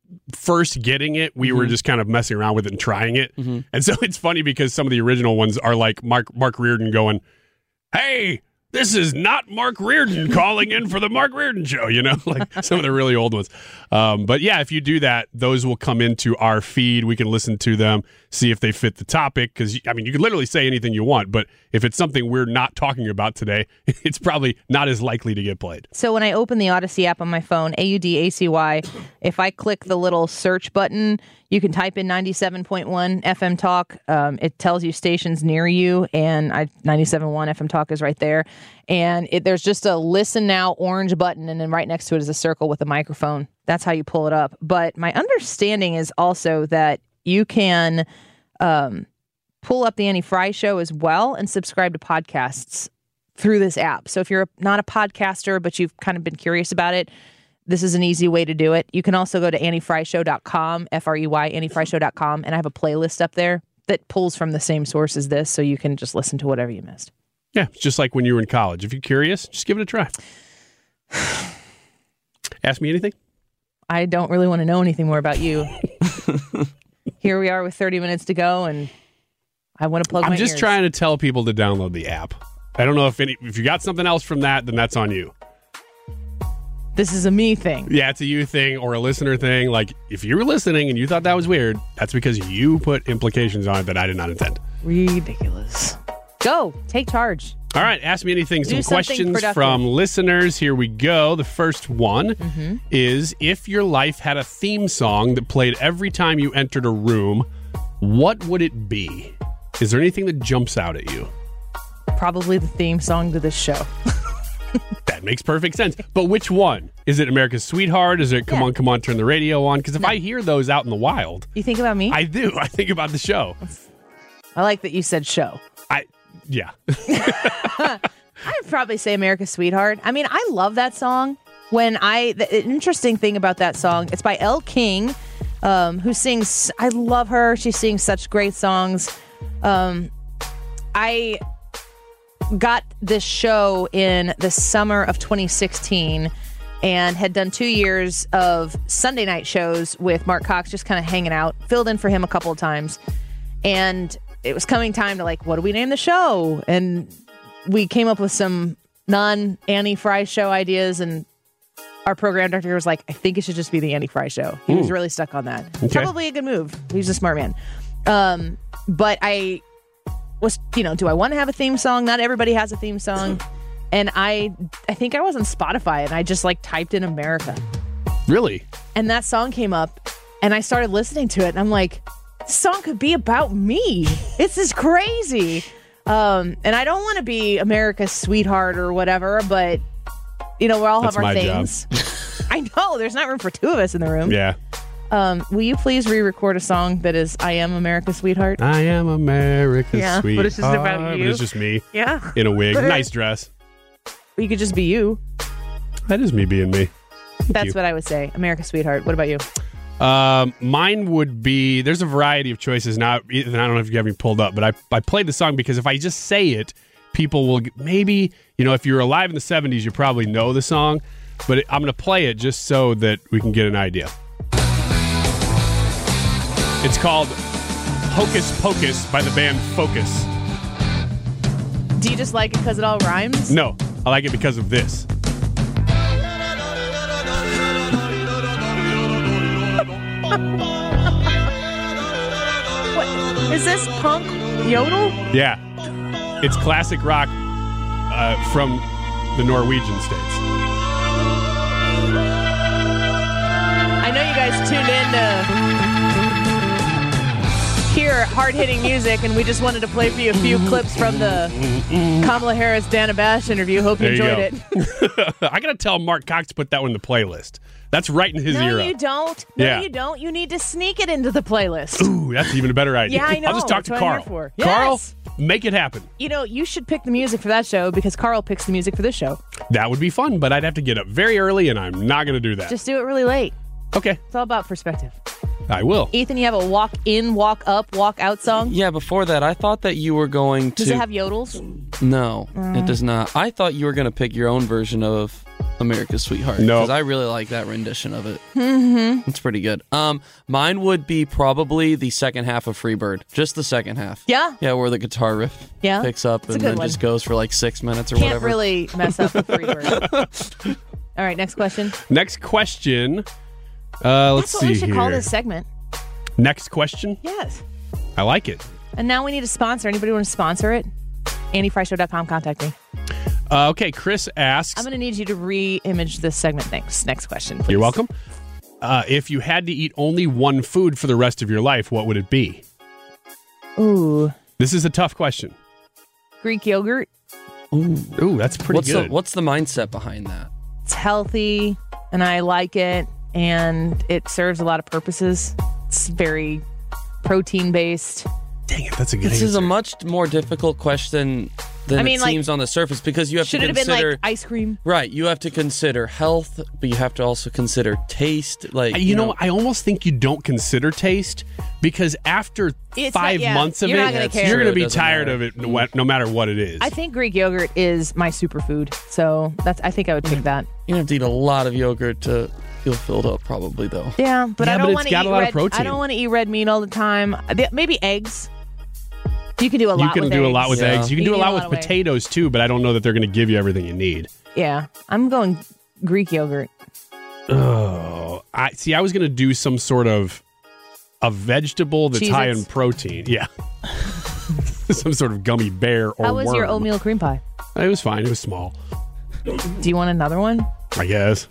first getting it, we mm-hmm. were just kind of messing around with it and trying it. Mm-hmm. And so it's funny because some of the original ones are like Mark Mark Reardon going, "Hey, this is not Mark Reardon calling in for the Mark Reardon show," you know, like some of the really old ones. Um, but yeah, if you do that, those will come into our feed. We can listen to them, see if they fit the topic. Because, I mean, you can literally say anything you want, but if it's something we're not talking about today, it's probably not as likely to get played. So when I open the Odyssey app on my phone, A U D A C Y, if I click the little search button, you can type in ninety-seven point one F M Talk. Um, it tells you stations near you, and I ninety-seven point one F M Talk is right there. And it, there's just a listen now orange button, and then right next to it is a circle with a microphone. That's how you pull it up. But my understanding is also that you can um, pull up the Annie Fry Show as well and subscribe to podcasts through this app. So if you're not a podcaster, but you've kind of been curious about it, this is an easy way to do it. You can also go to annie fry show dot com, F R E Y, annie fry show dot com, and I have a playlist up there that pulls from the same source as this, so you can just listen to whatever you missed. Yeah, it's just like when you were in college. If you're curious, just give it a try. Ask me anything? I don't really want to know anything more about you. Here we are with thirty minutes to go, and I want to plug I'm my just ears. trying to tell people to download the app. I don't know if any if you got something else from that, then that's on you. This is a me thing. Yeah, it's a you thing or a listener thing. Like, if you were listening and you thought that was weird, that's because you put implications on it that I did not intend. Ridiculous. Go. Take charge. All right, ask me anything. Do Some something questions productive. from listeners. Here we go. The first one Mm-hmm. is, if your life had a theme song that played every time you entered a room, what would it be? Is there anything that jumps out at you? Probably the theme song to this show. That makes perfect sense. But which one? Is it America's Sweetheart? Is it Come Yeah. On, Come On, Turn the Radio On? Because if No. I hear those out in the wild, You think about me? I do. I think about the show. I like that you said show. I, yeah. I'd probably say America's Sweetheart. I mean, I love that song. When I, the interesting thing about that song, it's by Elle King, um, who sings, I love her. She sings such great songs. Um, I got this show in the summer of twenty sixteen and had done two years of Sunday night shows with Mark Cox, just kind of hanging out, filled in for him a couple of times. And it was coming time to, like, what do we name the show? And we came up with some non-Annie Fry Show ideas, and our program director was like, I think it should just be the Annie Fry Show. He was really stuck on that. Okay. Probably a good move. He's a smart man. Um, but I was, you know, do I want to have a theme song? Not everybody has a theme song. And I I think I was on Spotify, and I just, like, typed in America. Really? And that song came up, and I started listening to it, and I'm like, this song could be about me. This is crazy. Um, and I don't want to be America's Sweetheart or whatever, but, you know, we all That's have our my job. things. I know. There's not room for two of us in the room. Yeah. Um, will you please re-record a song that is I Am America's Sweetheart? I am America's Yeah, Sweetheart. but it's just about But you. it's just me Yeah. in a wig. Nice dress. You could just be you. That is me being me. That's you. what I would say. America's Sweetheart. What about you? Um, mine would be, there's a variety of choices now. I don't know if you have me pulled up, but I, I played the song because if I just say it, people will maybe, you know, if you were alive in the seventies, you probably know the song, but it, I'm going to play it just so that we can get an idea. It's called Hocus Pocus by the band Focus. Do you just like it because it all rhymes? No, I like it because of this. What? Is this punk yodel? Yeah. It's classic rock uh, from the Norwegian states. I know you guys tuned in to hear hard-hitting music, and we just wanted to play for you a few clips from the Kamala Harris Dana Bash interview. Hope you There you enjoyed go. it. I gotta tell Mark Cox to put that one in the playlist. That's right in his No, era. you don't. No, Yeah. you don't. You need to sneak it into the playlist. Ooh, that's even a better idea. Yeah, I know. I'll just talk That's to what I'm Carl. here for. Carl, Yes. make it happen. You know, you should pick the music for that show because Carl picks the music for this show. That would be fun, but I'd have to get up very early, and I'm not gonna do that. Just do it really late. Okay, It's all about perspective. I will. Ethan, you have a walk in, walk up, walk out song? Yeah, before that, I thought that you were going to. Does it have yodels? No, it does not. I thought you were going to pick your own version of America's Sweetheart. No. Because I really like that rendition of it. Mm-hmm. It's pretty good. Um, Mine would be probably the second half of Freebird. Just the second half. Yeah? Yeah, where the guitar riff Yeah. picks up It's a and good then one. just goes for like six minutes or Can't whatever. really mess up with Freebird. All right, next question. Next question. Uh, let's That's what see we should here. call this segment. Next question. Yes. I like it. And now we need a sponsor. Anybody want to sponsor it? Annie Fry Show dot com. Contact me. Uh, okay, Chris asks. I'm going to need you to re-image this segment. Thanks. Next question, please. You're welcome. Uh, if you had to eat only one food for the rest of your life, what would it be? Ooh. This is a tough question. Greek yogurt. Ooh, Ooh that's pretty what's good. The, what's the mindset behind that? It's healthy, and I like it, and it serves a lot of purposes. It's very protein-based. Dang it, that's a good This answer. is a much more difficult question than I mean, it like, seems on the surface because you have to Should it have been consider. like ice cream? Right, you have to consider health, but you have to also consider taste. Like you, know, I almost think you don't consider taste because after It's five not- yeah, months of you're it, not gonna care. you're going to It be doesn't tired matter. of it no, no matter what it is. I think Greek yogurt is my superfood, so that's. I think I would pick that. you have to eat a lot of yogurt to feel filled up, probably though. Yeah, but Yeah, I but don't it's want to got eat a lot of red. protein. I don't want to eat red meat all the time. Maybe eggs. You can do a you lot can with do eggs. a lot with Yeah. eggs. You can You do a can lot do a with lot of potatoes too, but I don't know that they're going to give you everything you need. Yeah, I'm going Greek yogurt. Oh, I see. I was going to do some sort of a vegetable that's high in Cheez-Its? protein. Yeah, some sort of gummy bear or How was worm. your oatmeal cream pie? It was fine. It was small, Do you want another one? I guess.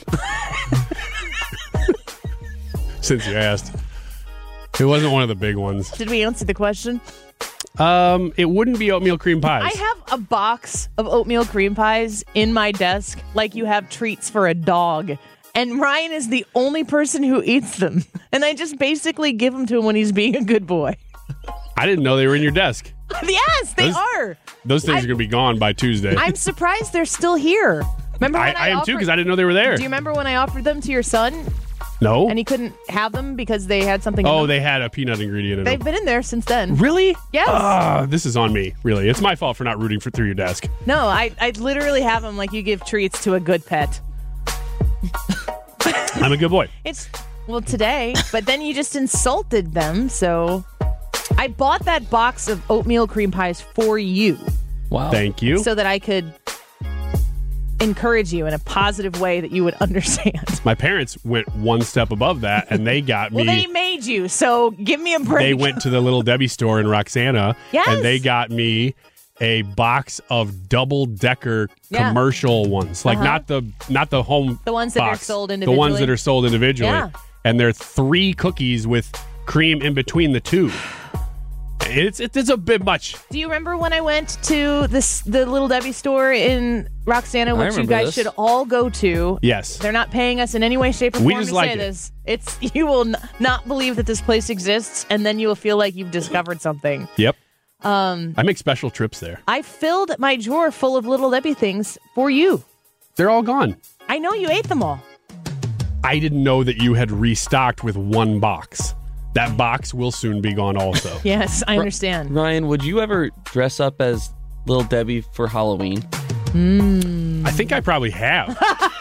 Since you asked, it wasn't one of the big ones. Did we answer the question? Um, it wouldn't be oatmeal cream pies. I have a box of oatmeal cream pies in my desk, like you have treats for a dog. And Ryan is the only person who eats them. And I just basically give them to him when he's being a good boy. I didn't know they were in your desk. Yes, they Those- are. Those things I- are going to be gone by Tuesday. I'm surprised they're still here. Remember I, when I, I am offered, too because I didn't know they were there. Do you remember when I offered them to your son No. and he couldn't have them because they had something in Oh, them? they had a peanut ingredient in They've them. been in there since then. Really? Yes. Ah, this is on me. Really, it's my fault for not rooting for through your desk. No, I, I literally have them like you give treats to a good pet. I'm a good boy. It's, well, today, but then you just insulted them, so I bought that box of oatmeal cream pies for you Wow. Thank you. so that I could encourage you in a positive way that you would understand. My parents went one step above that, and they got Well, me. they made you, so give me a break. They went to the Little Debbie store in Roxana, Yes. and they got me a box of double decker Yeah. commercial ones, like Uh-huh. not the not the home The ones that are box, sold the ones individually? that are sold individually, Yeah. and they're three cookies with cream in between the two. It's it's a bit much. Do you remember when I went to this the Little Debbie store in Roxana, which you remember guys this. should all go to? Yes. They're not paying us in any way, shape, or We form just to like say it. this. It's you will n- not believe that this place exists, and then you will feel like you've discovered something. Yep. Um, I make special trips there. I filled my drawer full of Little Debbie things for you. They're all gone. I know you ate them all. I didn't know that you had restocked with one box. That box will soon be gone also. Yes, I understand. Ryan, would you ever dress up as Little Debbie for Halloween? I think I probably have.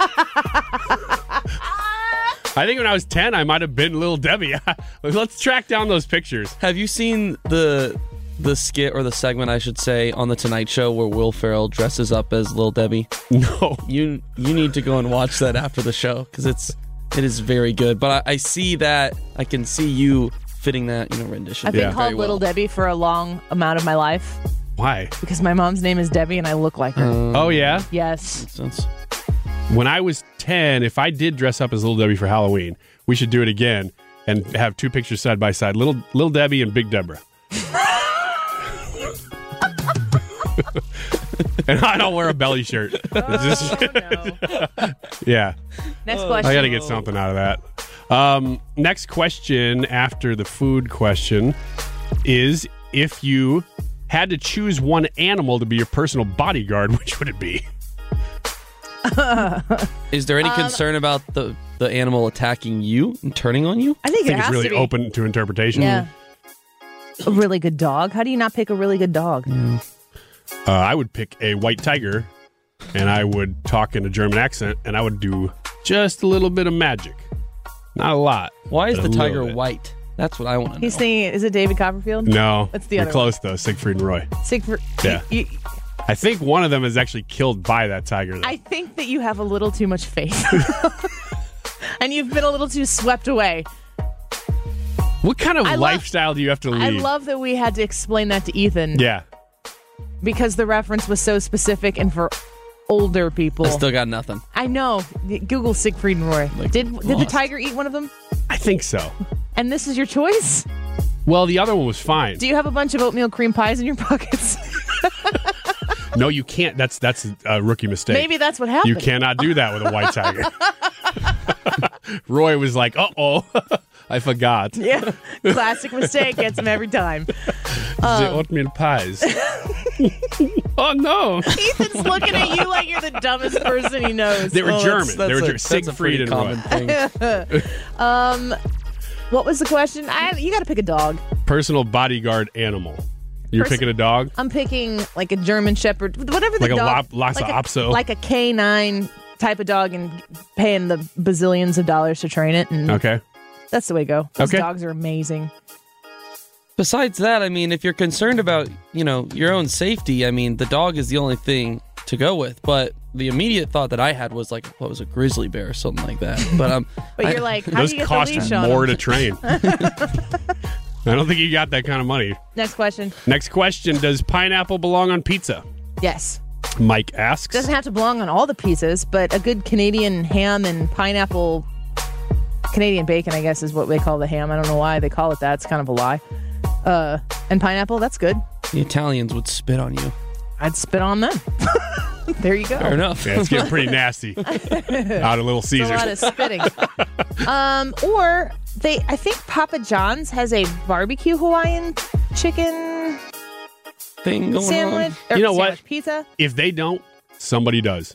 I think when I was ten, I might have been Little Debbie. Let's track down those pictures. Have you seen the the skit or the segment, I should say, on the Tonight Show where Will Ferrell dresses up as Little Debbie? No. You you need to go and watch that after the show because it's it is very good. But I, I see that I can see you fitting that you know rendition. I've been Yeah. called very well. Little Debbie for a long amount of my life Why? because my mom's name is Debbie and I look like her. Oh, yeah? Yes. Since- When I was ten, if I did dress up as Little Debbie for Halloween, we should do it again and have two pictures side by side. Little Little Debbie and Big Deborah. And I don't wear a belly shirt. It's just- no. yeah. Next question. I got to get something out of that. Um, next question after the food question is if you had to choose one animal to be your personal bodyguard, which would it be? Is there Um, any concern about the the animal attacking you and turning on you? I think, I think it it's has really to be. open to interpretation. Yeah. A really good dog. How do you not pick a really good dog? Uh, I would pick a white tiger and I would talk in a German accent, and I would do just a little bit of magic. Not a lot. Why is but the a little tiger bit. white? That's what I want to know. He's thinking, is it David Copperfield? No. That's the You're other close, though. Siegfried and Roy. Siegfried. Yeah. You- you- I think one of them is actually killed by that tiger, though. I think that you have a little too much faith. And you've been a little too swept away. What kind of I love- lifestyle do you have to lead? I love that we had to explain that to Ethan. Yeah. Because the reference was so specific and for older people. I still got nothing. I know. Google Siegfried and Roy. Like, did did the lost. tiger eat one of them? I think so. And this is your choice? Well, the other one was fine. Do you have a bunch of oatmeal cream pies in your pockets? No, you can't. That's that's a rookie mistake. Maybe that's what happened. You cannot do that with a white tiger. Roy was like, uh-oh, I forgot. Yeah. Classic mistake. Gets him every time. the oatmeal pies. Oh, no. Ethan's looking at you like you're the dumbest person he knows. They were Well, German. that's- they were that's Ger- a- that's a Siegfried and pretty Roy. common thing. Um, what was the question? I, you got to pick a dog. Personal bodyguard animal. You're Person- picking a dog? I'm picking like a German Shepherd, whatever the Like a dog, Lop- Lhasa like a, Apso? like a K nine type of dog, and paying the bazillions of dollars to train it, and Okay. that's the way to go. Those Okay. dogs are amazing. Besides that, I mean, if you're concerned about, you know, your own safety, I mean, the dog is the only thing to go with. But the immediate thought that I had was like, what was a grizzly bear or something like that. But um, But I- you're like, how Those do you get cost the leash on more them? to train. I don't think you got that kind of money. Next question. Next question. Does pineapple belong on pizza? Yes, Mike asks. doesn't have to belong on all the pizzas, but a good Canadian ham and pineapple, Canadian bacon, I guess, is what they call the ham. I don't know why they call it that. It's kind of a lie. Uh, and pineapple, that's good. the Italians would spit on you. I'd spit on them. There you go. Fair enough. Yeah, it's getting pretty nasty. Out of Little It's a Caesars. lot of spitting. um, or they, I think Papa John's has a barbecue Hawaiian chicken Thing going sandwich. Or You know what? sandwich, Pizza. If they don't, somebody does.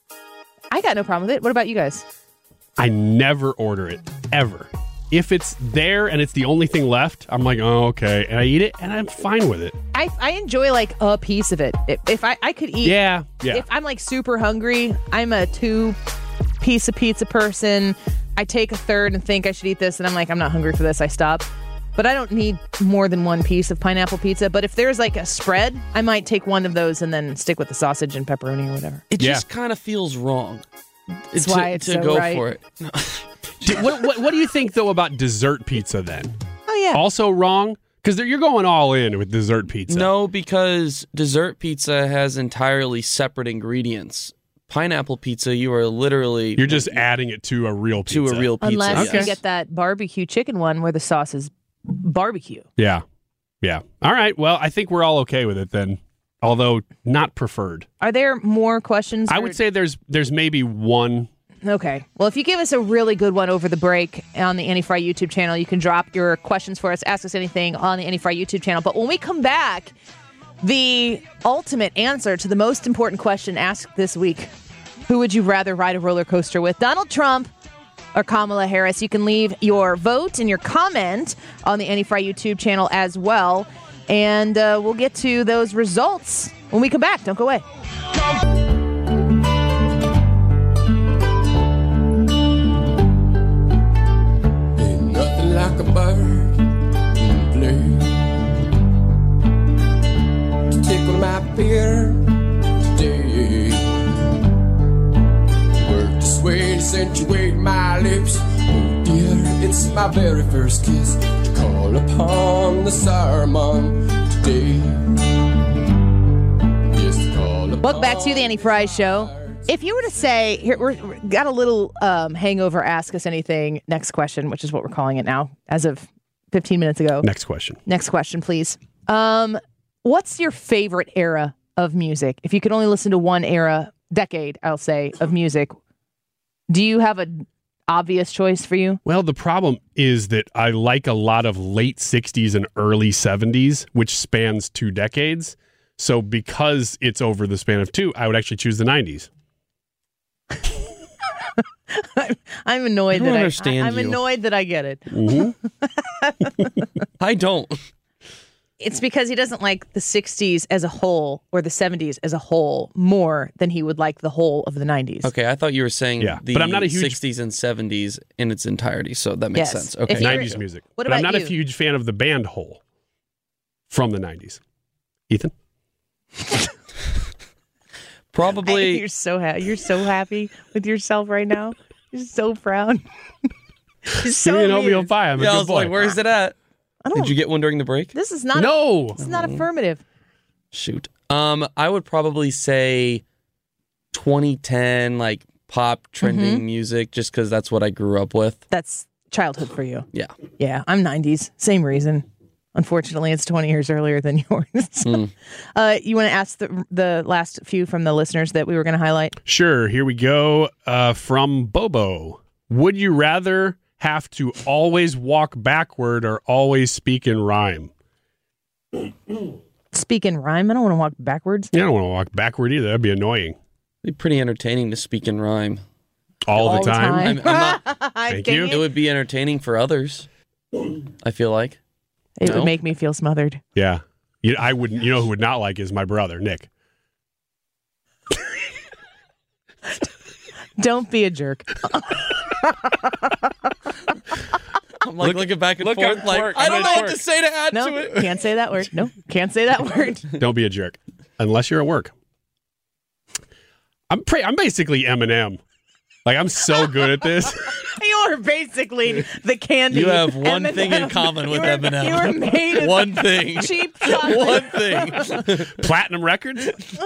I got no problem with it. What about you guys? I never order it, ever. If it's there and it's the only thing left, I'm like, oh, okay. And I eat it, and I'm fine with it. I, I enjoy like a piece of it. If, if I, I could eat, Yeah, yeah. if I'm like super hungry, I'm a two piece of pizza person. I take a third and think I should eat this, and I'm like, I'm not hungry for this. I stop. But I don't need more than one piece of pineapple pizza. But if there's like a spread, I might take one of those and then stick with the sausage and pepperoni or whatever. It Yeah. just kind of feels wrong. That's to, why it's to so go right. for it. Do- what, what, what do you think, though, about dessert pizza then? Oh yeah. Also wrong? Because you're going all in with dessert pizza. No, because dessert pizza has entirely separate ingredients. Pineapple pizza, you are literally You're just adding it to a real to pizza. a real pizza. Unless Okay. you get that barbecue chicken one where the sauce is barbecue. Yeah. Yeah. All right. Well, I think we're all okay with it then. Although not preferred. Are there more questions? I or- would say there's there's maybe one. Okay. Well, if you give us a really good one over the break on the Annie Fry YouTube channel, you can drop your questions for us, ask us anything on the Annie Fry YouTube channel. But when we come back, the ultimate answer to the most important question asked this week: who would you rather ride a roller coaster with, Donald Trump or Kamala Harris? You can leave your vote and your comment on the Annie Fry YouTube channel as well. And uh, we'll get to those results when we come back. Don't go away. Ain't nothing like a bird in play to tickle my fear today. Work to sway, accentuate my lips. Oh dear, it's my very first kiss to call upon the sermon today. Yes, to call upon Welcome back to the Annie Fry Show. If you were to say, here, we're, we got a little um, hangover, ask us anything, next question, which is what we're calling it now, as of fifteen minutes ago. Next question. Next question, please. Um, what's your favorite era of music? If you could only listen to one era, decade, I'll say, of music, do you have an obvious choice for you? Well, the problem is that I like a lot of late sixties and early seventies, which spans two decades. So because it's over the span of two, I would actually choose the nineties. I'm annoyed I don't that understand I, I'm you. annoyed that I get it. Mm-hmm. I don't. it's because he doesn't like the sixties as a whole or the seventies as a whole more than he would like the whole of the nineties. Okay, I thought you were saying Yeah, the but I'm not a huge- sixties and seventies in its entirety, so that makes Yes. sense. Okay. If you're- nineties music. What but I'm about not you? a huge fan of the band Hole from the nineties. Ethan? Probably. You're so happy. You're so happy with yourself right now. You're so proud. You're so Give me an mean. oatmeal pie. I'm a yeah, I good was boy. like, where's it at? I don't, Did you get one during the break? This is not. No. This is not affirmative. Shoot. Um, I would probably say twenty ten, like pop trending Mm-hmm. music, just because that's what I grew up with. That's childhood for you. Yeah. Yeah, I'm nineties. Same reason. Unfortunately, it's twenty years earlier than yours. Mm. uh, you want to ask the the last few from the listeners that we were going to highlight? Sure. Here we go. Uh, from Bobo. Would you rather have to always walk backward or always speak in rhyme? Speak in rhyme. I don't want to walk backwards. Yeah, I don't want to walk backward either. That'd be annoying. It'd be pretty entertaining to speak in rhyme. All, All the the time. time. I'm, I'm not, Thank Can you. it would be entertaining for others, I feel like. It No? would make me feel smothered. Yeah. You, I wouldn't. You know who would not like is my brother, Nick. Don't be a jerk. I'm like Look- looking back and look forth, at like, Twerk. I don't I'm know gonna what to twerk. say to add No, to it. can't say that word. No, can't say that word. Don't be a jerk, unless you're at work. I'm pre- I'm basically Eminem. Like I'm so good at this. You're basically the candy. You have one M&M. thing in common with you were, Eminem. You were made of One thing. cheap chocolate. One thing. Platinum records.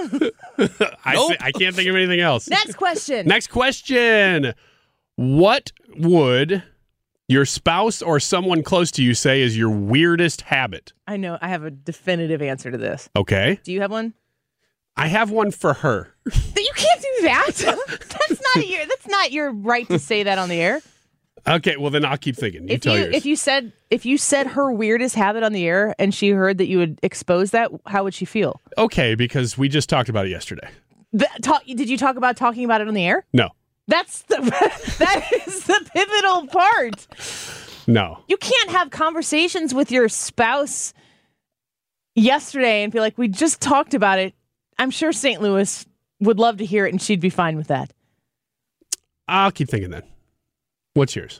I Nope. thi- I can't think of anything else. Next question. Next question. What would your spouse or someone close to you say is your weirdest habit? I know. I have a definitive answer to this. Okay. Do you have one? I have one for her. You can't do that. that's not your. That's not your right to say that on the air. Okay, well then I'll keep thinking. You if tell you yours. if you said if you said her weirdest habit on the air and she heard that you would expose that, how would she feel? Okay, because we just talked about it yesterday. That, talk, did you talk about talking about it on the air? No. That's the that is the pivotal part. No. You can't have conversations with your spouse yesterday and be like, we just talked about it. I'm sure Saint Louis would love to hear it and she'd be fine with that. I'll keep thinking then. What's yours?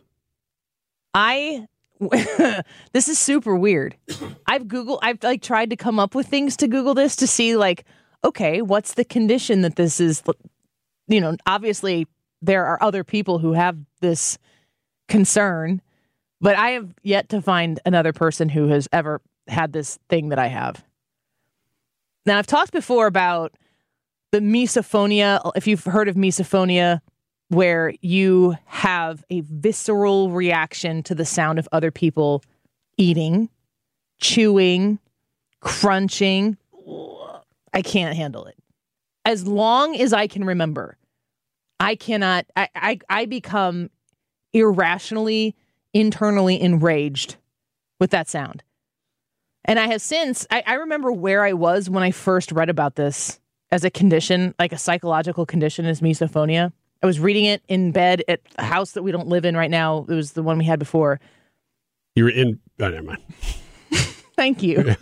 I this is super weird. I've Googled I've like tried to come up with things to Google this to see like, okay, what's the condition that this is, you know, obviously there are other people who have this concern, but I have yet to find another person who has ever had this thing that I have. Now, I've talked before about the misophonia. If you've heard of misophonia, where you have a visceral reaction to the sound of other people eating, chewing, crunching. I can't handle it. As long as I can remember, I cannot, I, I, I become irrationally, internally enraged with that sound. And I have since, I, I remember where I was when I first read about this as a condition, like a psychological condition is misophonia. I was reading it in bed at a house that we don't live in right now. It was the one we had before. You were in. Oh, never mind. Thank you.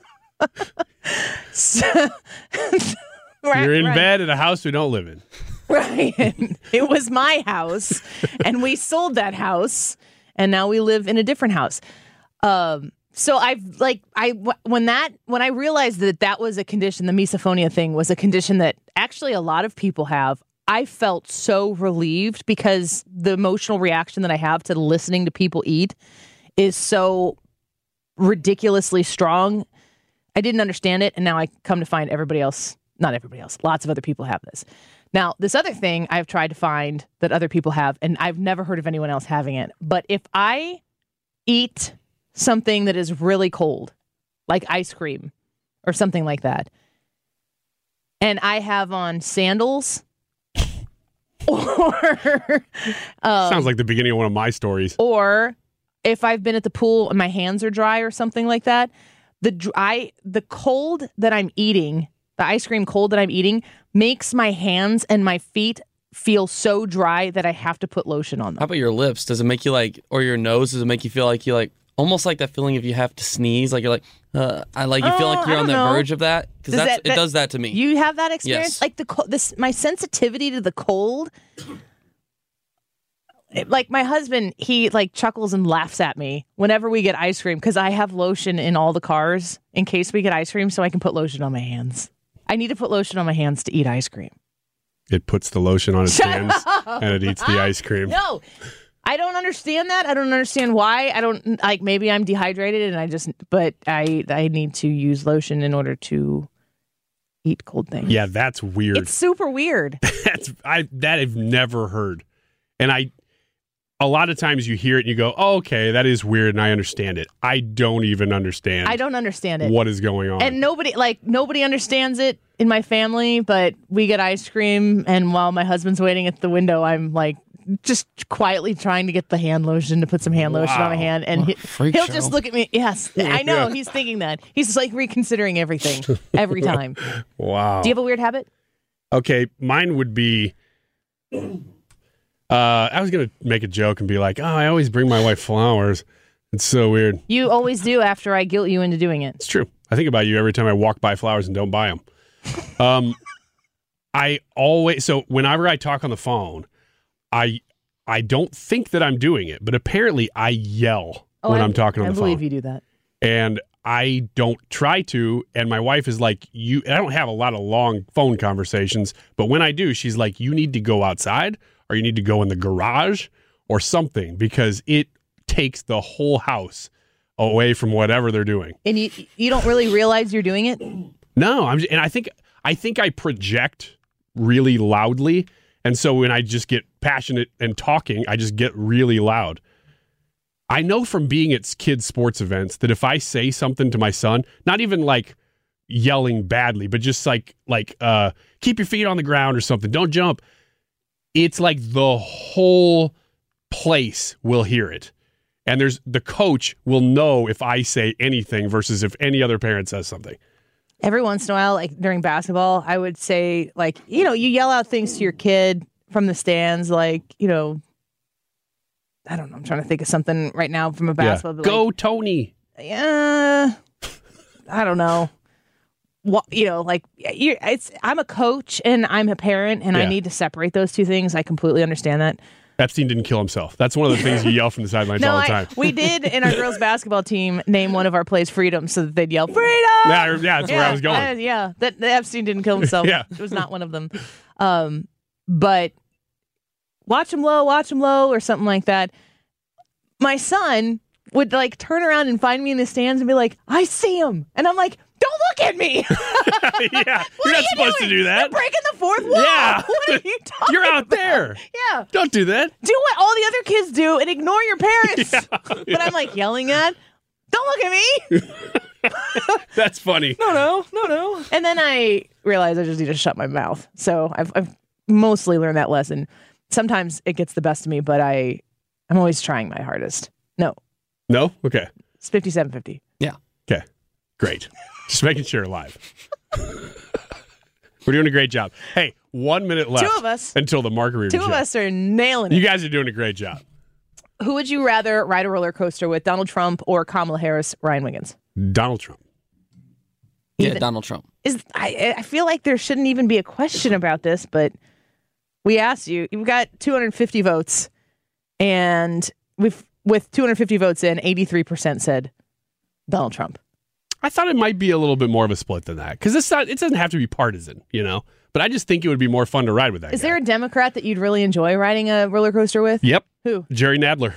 so, right, You're in right, bed at a house we don't live in. Right. It was my house, and we sold that house, and now we live in a different house. Um, so I've like I when that when I realized that that was a condition, the misophonia thing was a condition that actually a lot of people have. I felt so relieved because the emotional reaction that I have to listening to people eat is so ridiculously strong. I didn't understand it, and now I come to find everybody else, not everybody else, lots of other people have this. Now, this other thing I've tried to find that other people have, and I've never heard of anyone else having it, but if I eat something that is really cold, like ice cream or something like that, and I have on sandals, or um, Sounds like the beginning of one of my stories. or if I've been at the pool and my hands are dry or something like that, the dry, the cold that I'm eating, the ice cream cold that I'm eating, makes my hands and my feet feel so dry that I have to put lotion on them. How about your lips? Does it make you like, or your nose? Does it make you feel like you like, almost like that feeling if you have to sneeze, like you're like, uh, I like you feel Oh, like you're I on the don't know. verge of that because Does that's that- that- it does that to me. You have that experience? Yes. Like the co- this, my sensitivity to the cold. It- like my husband, he like chuckles and laughs at me whenever we get ice cream because I have lotion in all the cars in case we get ice cream, so I can put lotion on my hands. I need to put lotion on my hands to eat ice cream. It puts the lotion on its Shut hands up. and it eats the ice cream. No, I don't understand that. I don't understand why. I don't like. Maybe I'm dehydrated and I just. But I I need to use lotion in order to eat cold things. Yeah, that's weird. It's super weird. That's I that I've never heard, and I. A lot of times you hear it and you go, oh, okay, that is weird, and I understand it. I don't even understand. I don't understand it. What is going on? And nobody like nobody understands it in my family. But we get ice cream, and while my husband's waiting at the window, I'm like. Just quietly trying to get the hand lotion to put some hand lotion on my Wow. hand, and he, freak he'll show. just look at me. Yes, I know Yeah. he's thinking that. He's like reconsidering everything every time. Wow. Do you have a weird habit? Okay, mine would be. Uh, I was gonna make a joke and be like, "Oh, I always bring my wife flowers." It's so weird. You always do after I guilt you into doing it. It's true. I think about you every time I walk by flowers and don't buy them. Um, I always so whenever I talk on the phone, I I don't think that I'm doing it, but apparently I yell Oh, when I, I'm talking on I the believe phone, you do that. and I don't try to. And my wife is like, "You." I don't have a lot of long phone conversations, but when I do, she's like, "You need to go outside, or you need to go in the garage, or something," because it takes the whole house away from whatever they're doing. And you you don't really realize you're doing it? No, I'm, and I think I think I project really loudly, and so when I just get passionate and talking, I just get really loud. I know from being at kids' sports events that if I say something to my son, not even like yelling badly, but just like like uh, keep your feet on the ground or something, don't jump. It's like the whole place will hear it. And there's the coach will know if I say anything versus if any other parent says something. Every once in a while, like during basketball, I would say, like, you know, you yell out things to your kid from the stands, like, you know, I don't know. I'm trying to think of something right now from a basketball. Yeah. but Go, like, Tony. Yeah, I don't know. What you know, like you're, it's. I'm a coach and I'm a parent, and I Yeah. need to separate those two things. I completely understand that. Epstein didn't kill himself. That's one of the things you yell from the sidelines No, all the I, time. we did in our girls' basketball team name one of our plays "Freedom," so that they'd yell "Freedom." Yeah, yeah, that's where I was going. uh, yeah, that, that Epstein didn't kill himself. Yeah. It was not one of them. Um, but watch him low, watch him low, or something like that. My son would like turn around and find me in the stands and be like, "I see him," and I'm like, "Don't look at me." Yeah, What you're are not you supposed doing? to do that. You're breaking the fourth wall. Yeah. What are you talking You're out about? there. Yeah. Don't do that. Do what all the other kids do and ignore your parents. But I'm like yelling at, "Don't look at me." That's funny. No, no, no, no. And then I realized I just need to shut my mouth. So I've, I've mostly learned that lesson. Sometimes it gets the best of me, but I, I'm always trying my hardest. No, No? Okay. it's fifty-seven fifty. Okay. Great. Just making sure live. We're doing a great job. Hey, one minute left. Two of us. Until the Mark Reardon Two show. of us are nailing it. You guys are doing a great job. Who would you rather ride a roller coaster with, Donald Trump or Kamala Harris, Ryan Wiggins? Donald Trump. Yeah, Even- Donald Trump. Is I, I feel like there shouldn't even be a question about this, but we asked you. You've got two hundred fifty votes, and we've with two hundred fifty votes in, eighty-three percent said Donald Trump. I thought it might be a little bit more of a split than that because it's not. It doesn't have to be partisan, you know. But I just think it would be more fun to ride with that. Is guy. there a Democrat that you'd really enjoy riding a roller coaster with? Yep. Who? Jerry Nadler.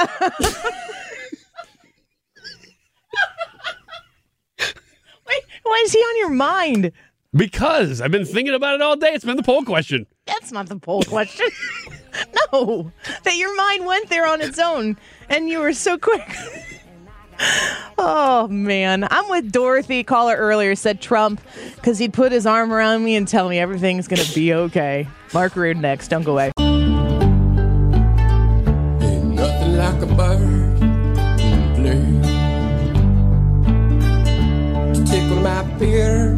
Wait, why is he on your mind? Because I've been thinking about it all day. It's been the poll question. That's not the poll question. No, that your mind went there on its own, and you were so quick. Oh, man. I'm with Dorothy. Caller earlier said Trump because he'd put his arm around me and tell me everything's going to be okay. Mark Reardon next. Don't go away. Ain't nothing like a bird in blue to tickle my fear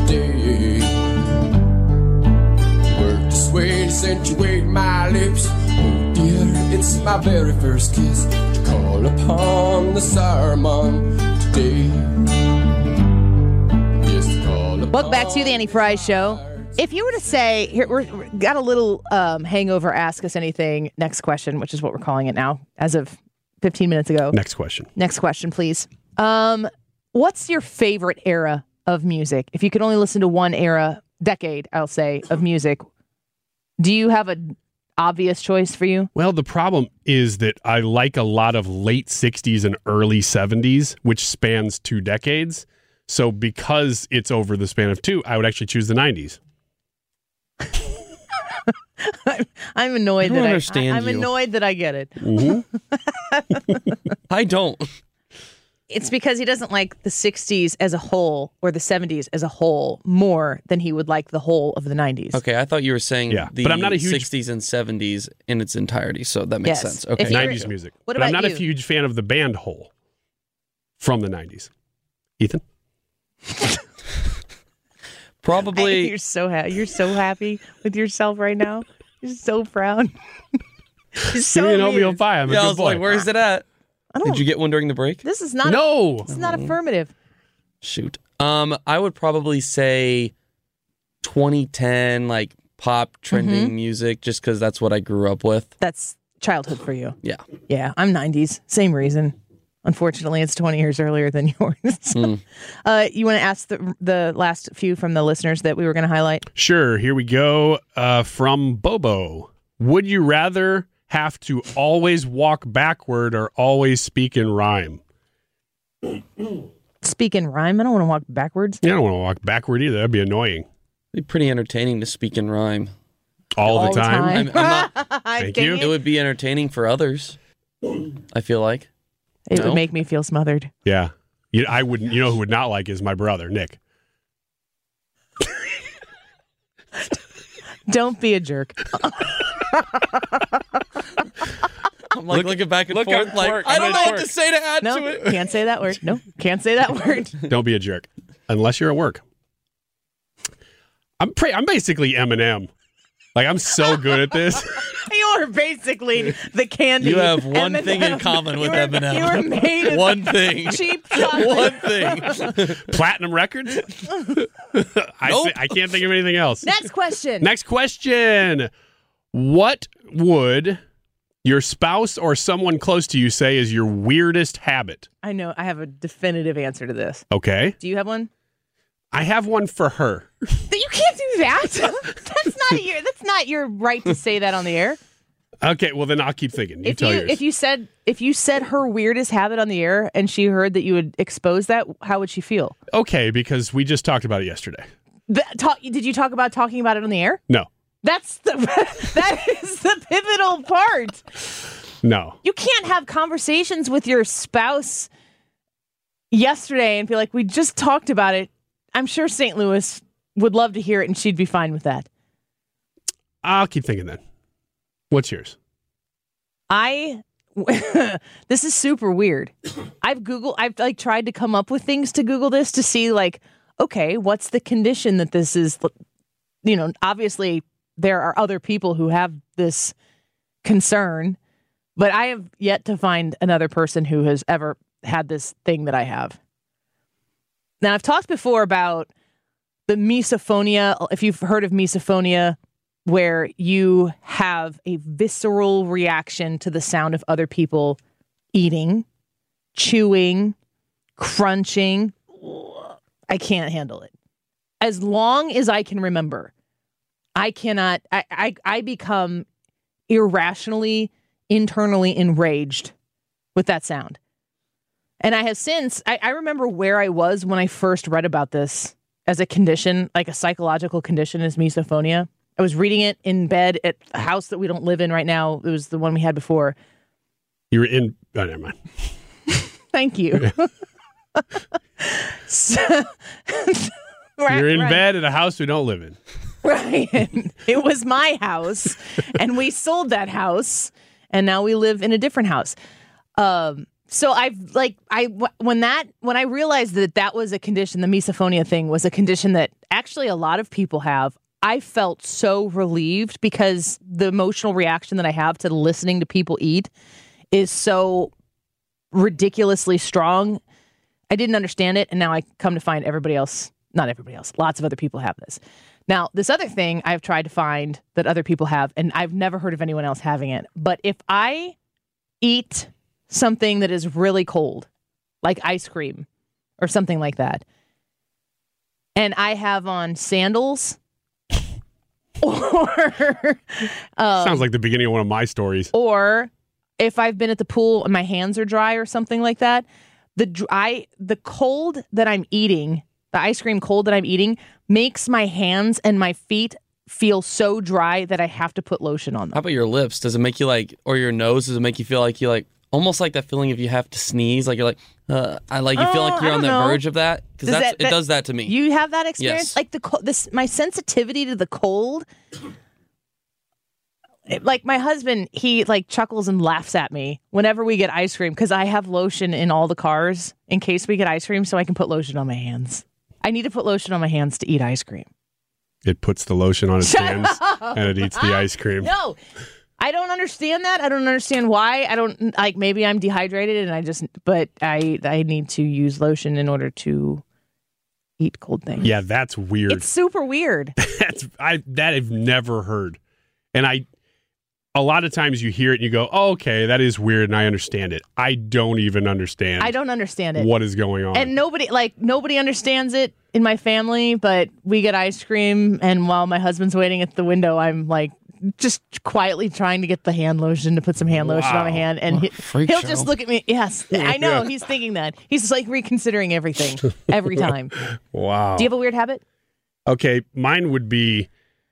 today. Work to sway, accentuate my lips Oh dear, it's my very first kiss. Call upon the sermon today. Yes, call upon. Welcome back to the Annie Fry Show. If you were to say, here, we're, we're got a little um, hangover, ask us anything, next question, which is what we're calling it now, as of fifteen minutes ago. Next question. Next question, please. Um, what's your favorite era of music? If you could only listen to one era, decade, I'll say, of music, do you have an obvious choice for you? Well, the problem is that I like a lot of late sixties and early seventies, which spans two decades. So because it's over the span of two, I would actually choose the nineties. I'm annoyed I don't that understand I, I'm you. annoyed that I get it. Mm-hmm. I don't. It's because he doesn't like the sixties as a whole or the seventies as a whole more than he would like the whole of the nineties. Okay, I thought you were saying Yeah, the but I'm not a huge- sixties and seventies in its entirety, so that makes Yes. sense. If Okay. you're- nineties music. What but I'm about not you? a huge fan of the band Hole from the nineties. Ethan? Probably. You're so happy. You're so happy with yourself right now. You're so proud. You're so Give me an oatmeal weird. pie. I'm a yeah, I good was boy. like, where's it at? I don't, Did you get one during the break? This is not. No. This is not affirmative. Shoot. Um, I would probably say twenty ten, like pop trending Mm-hmm. music, just because that's what I grew up with. That's childhood for you. Yeah. Yeah, I'm nineties. Same reason. Unfortunately, it's twenty years earlier than yours. Mm. uh, you want to ask the the last few from the listeners that we were going to highlight? Sure, here we go. Uh, from Bobo. Would you rather have to always walk backward or always speak in rhyme? Speak in rhyme. I don't want to walk backwards. Yeah, I don't want to walk backward either. That'd be annoying. It'd be pretty entertaining to speak in rhyme. All, All the the time. time. I'm, I'm not, Thank Dang you. it. it would be entertaining for others, I feel like. It No? would make me feel smothered. Yeah. You, I wouldn't. You know who would not like is my brother, Nick. Don't be a jerk. I'm like looking back and look forth, how like, quirk- I don't I'm know gonna what to quirk. say to add No, to it. can't say that word. No, can't say that word. Don't be a jerk, unless you're at work. I'm pre- I'm basically Eminem. Like I'm so good at this. You're basically the candy. You have one M and thing in M. common with You were- Eminem. You were made of One thing. cheap chocolate. One thing. Platinum records. I Nope. thi- I can't think of anything else. Next question. Next question. What would your spouse or someone close to you say is your weirdest habit? I know. I have a definitive answer to this. Okay. Do you have one? I have one for her. You can't do that. That's not your. That's not your right to say that on the air. Okay, well then I'll keep thinking. You If tell you yours. if you said if you said her weirdest habit on the air and she heard that you would expose that, how would she feel? Okay, because we just talked about it yesterday. That, talk, did you talk about talking about it on the air? No. That's the that is the pivotal part. No. You can't have conversations with your spouse yesterday and be like, we just talked about it. I'm sure Saint Louis would love to hear it and she'd be fine with that. I'll keep thinking then. What's yours? I this is super weird. I've Googled I've like tried to come up with things to Google this to see like, okay, what's the condition that this is, you know, obviously there are other people who have this concern, but I have yet to find another person who has ever had this thing that I have. Now, I've talked before about the misophonia. If you've heard of misophonia, where you have a visceral reaction to the sound of other people eating, chewing, crunching. I can't handle it. As long as I can remember, I cannot, I, I, I become irrationally, internally enraged with that sound. And I have since, I, I remember where I was when I first read about this as a condition, like a psychological condition is misophonia. I was reading it in bed at a house that we don't live in right now. It was the one we had before. You were in. Oh, never mind. Thank you. so, right, You're in right. bed at a house we don't live in. Right. It was my house, and we sold that house, and now we live in a different house. Um, so I've like I when that when I realized that that was a condition, the misophonia thing was a condition that actually a lot of people have. I felt so relieved because the emotional reaction that I have to listening to people eat is so ridiculously strong. I didn't understand it, and now I come to find everybody else, not everybody else, lots of other people have this. Now, this other thing I've tried to find that other people have, and I've never heard of anyone else having it, but if I eat something that is really cold, like ice cream or something like that, and I have on sandals, or um, Sounds like the beginning of one of my stories. Or if I've been at the pool and my hands are dry or something like that, the dry, the cold that I'm eating, the ice cream cold that I'm eating, makes my hands and my feet feel so dry that I have to put lotion on them. How about your lips? Does it make you like, or your nose? Does it make you feel like you like, almost like that feeling if you have to sneeze, like you're like, uh, I like you feel Oh, like you're I on the don't know. verge of that? Because that's that- it that- does that to me. You have that experience? Yes. Like the co- this, my sensitivity to the cold. it- like my husband, he like chuckles and laughs at me whenever we get ice cream because I have lotion in all the cars in case we get ice cream, so I can put lotion on my hands. I need to put lotion on my hands to eat ice cream. It puts the lotion on its Shut hands up. and it eats the ice cream. No, I don't understand that. I don't understand why. I don't like. Maybe I'm dehydrated and I just. But I I need to use lotion in order to eat cold things. Yeah, that's weird. It's super weird. That's I that I've never heard. And I a lot of times you hear it and you go, oh, okay, that is weird and I understand it. I don't even understand I don't understand it. what is going on. And nobody like nobody understands it in my family, but we get ice cream and while my husband's waiting at the window, I'm like just quietly trying to get the hand lotion to put some hand lotion on my Wow. hand and he, freak he'll show. just look at me. Yes, I know. He's thinking that. He's just like reconsidering everything every time. Wow. Do you have a weird habit? Okay, mine would be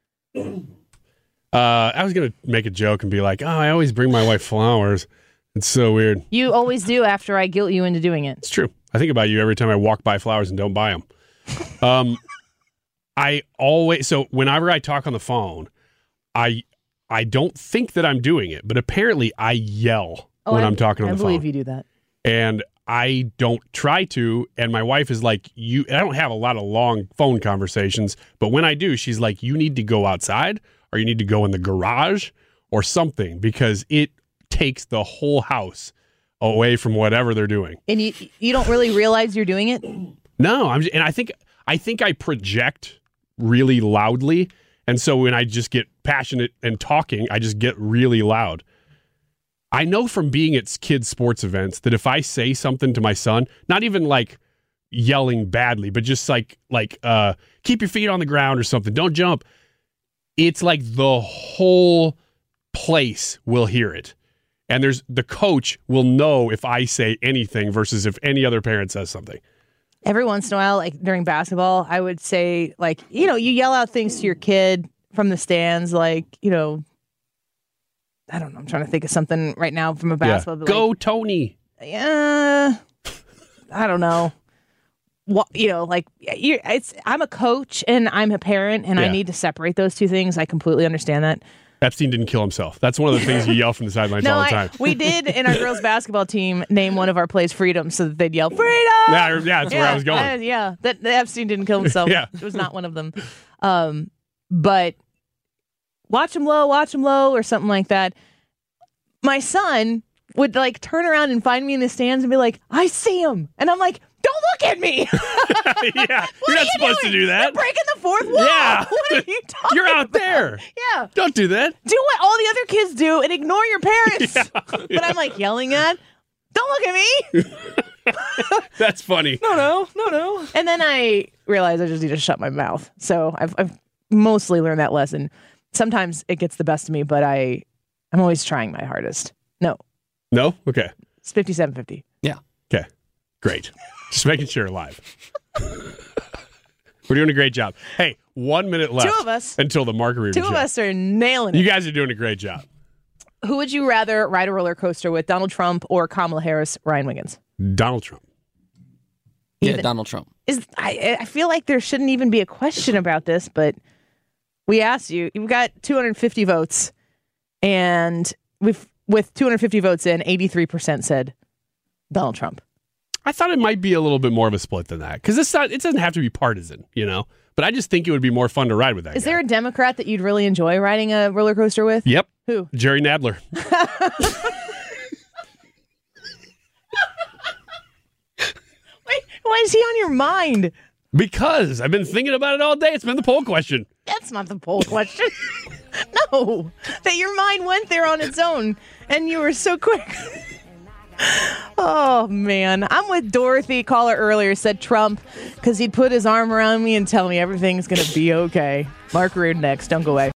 uh I was going to make a joke and be like, "Oh, I always bring my wife flowers." It's so weird. You always do after I guilt you into doing it. It's true. I think about you every time I walk by flowers and don't buy them. Um, I always so whenever I talk on the phone, I I don't think that I'm doing it, but apparently I yell when I, I'm talking on I the believe phone, you do that. and I don't try to. And my wife is like, "You." I don't have a lot of long phone conversations, but when I do, she's like, "You need to go outside, or you need to go in the garage, or something," because it takes the whole house away from whatever they're doing. And you you don't really realize you're doing it? No, I'm, and I think I think I project really loudly, and so when I just get passionate and talking, I just get really loud. I know from being at kids' sports events that if I say something to my son, not even like yelling badly, but just like like uh, keep your feet on the ground or something, don't jump. It's like the whole place will hear it. And there's the coach will know if I say anything versus if any other parent says something. Every once in a while, like during basketball, I would say, like, you know, you yell out things to your kid from the stands, like, you know, I don't know. I'm trying to think of something right now from a basketball. Yeah. But Go like, Tony. yeah, I don't know. What you know, like you're, it's. I'm a coach and I'm a parent, and Yeah. I need to separate those two things. I completely understand that. Epstein didn't kill himself. That's one of the things you yell from the sidelines No, all the I, time. we did in our girls' basketball team name one of our plays "Freedom" so that they'd yell "Freedom." Yeah, yeah, that's where I was going. uh, yeah, that, that Epstein didn't kill himself. Yeah. It was not one of them. Um, but watch him low, watch him low, or something like that. My son would like turn around and find me in the stands and be like, "I see him," and I'm like, "Don't look at me." Yeah, What you're are not you supposed doing? to do that. You're breaking the fourth wall. Yeah. What are you talking You're out about? there. Yeah. Don't do that. Do what all the other kids do and ignore your parents. But I'm like yelling at, "Don't look at me." That's funny. No, no, no, no. And then I realized I just need to shut my mouth. So I've, I've mostly learned that lesson. Sometimes it gets the best of me, but I, I'm always trying my hardest. No, No? Okay. it's fifty-seven fifty. Yeah. Okay. Great. Just making sure live. We're doing a great job. Hey, one minute left. Two of us. Until the Mark Reardon Two show. of us are nailing it. You guys are doing a great job. Who would you rather ride a roller coaster with, Donald Trump or Kamala Harris, Ryan Wiggins? Donald Trump. Yeah, Even- Donald Trump. Is I, I feel like there shouldn't even be a question about this, but we asked you. You've got two hundred fifty votes, and we've with two hundred fifty votes in, eighty-three percent said Donald Trump. I thought it might be a little bit more of a split than that because it's not. It doesn't have to be partisan, you know. But I just think it would be more fun to ride with that Is guy. there a Democrat that you'd really enjoy riding a roller coaster with? Yep. Who? Jerry Nadler. Wait, why is he on your mind? Because I've been thinking about it all day. It's been the poll question. That's not the poll question. No, that your mind went there on its own, and you were so quick. Oh, man. I'm with Dorothy. Caller earlier said Trump because he'd put his arm around me and tell me everything's going to be okay. Mark Reard next. Don't go away.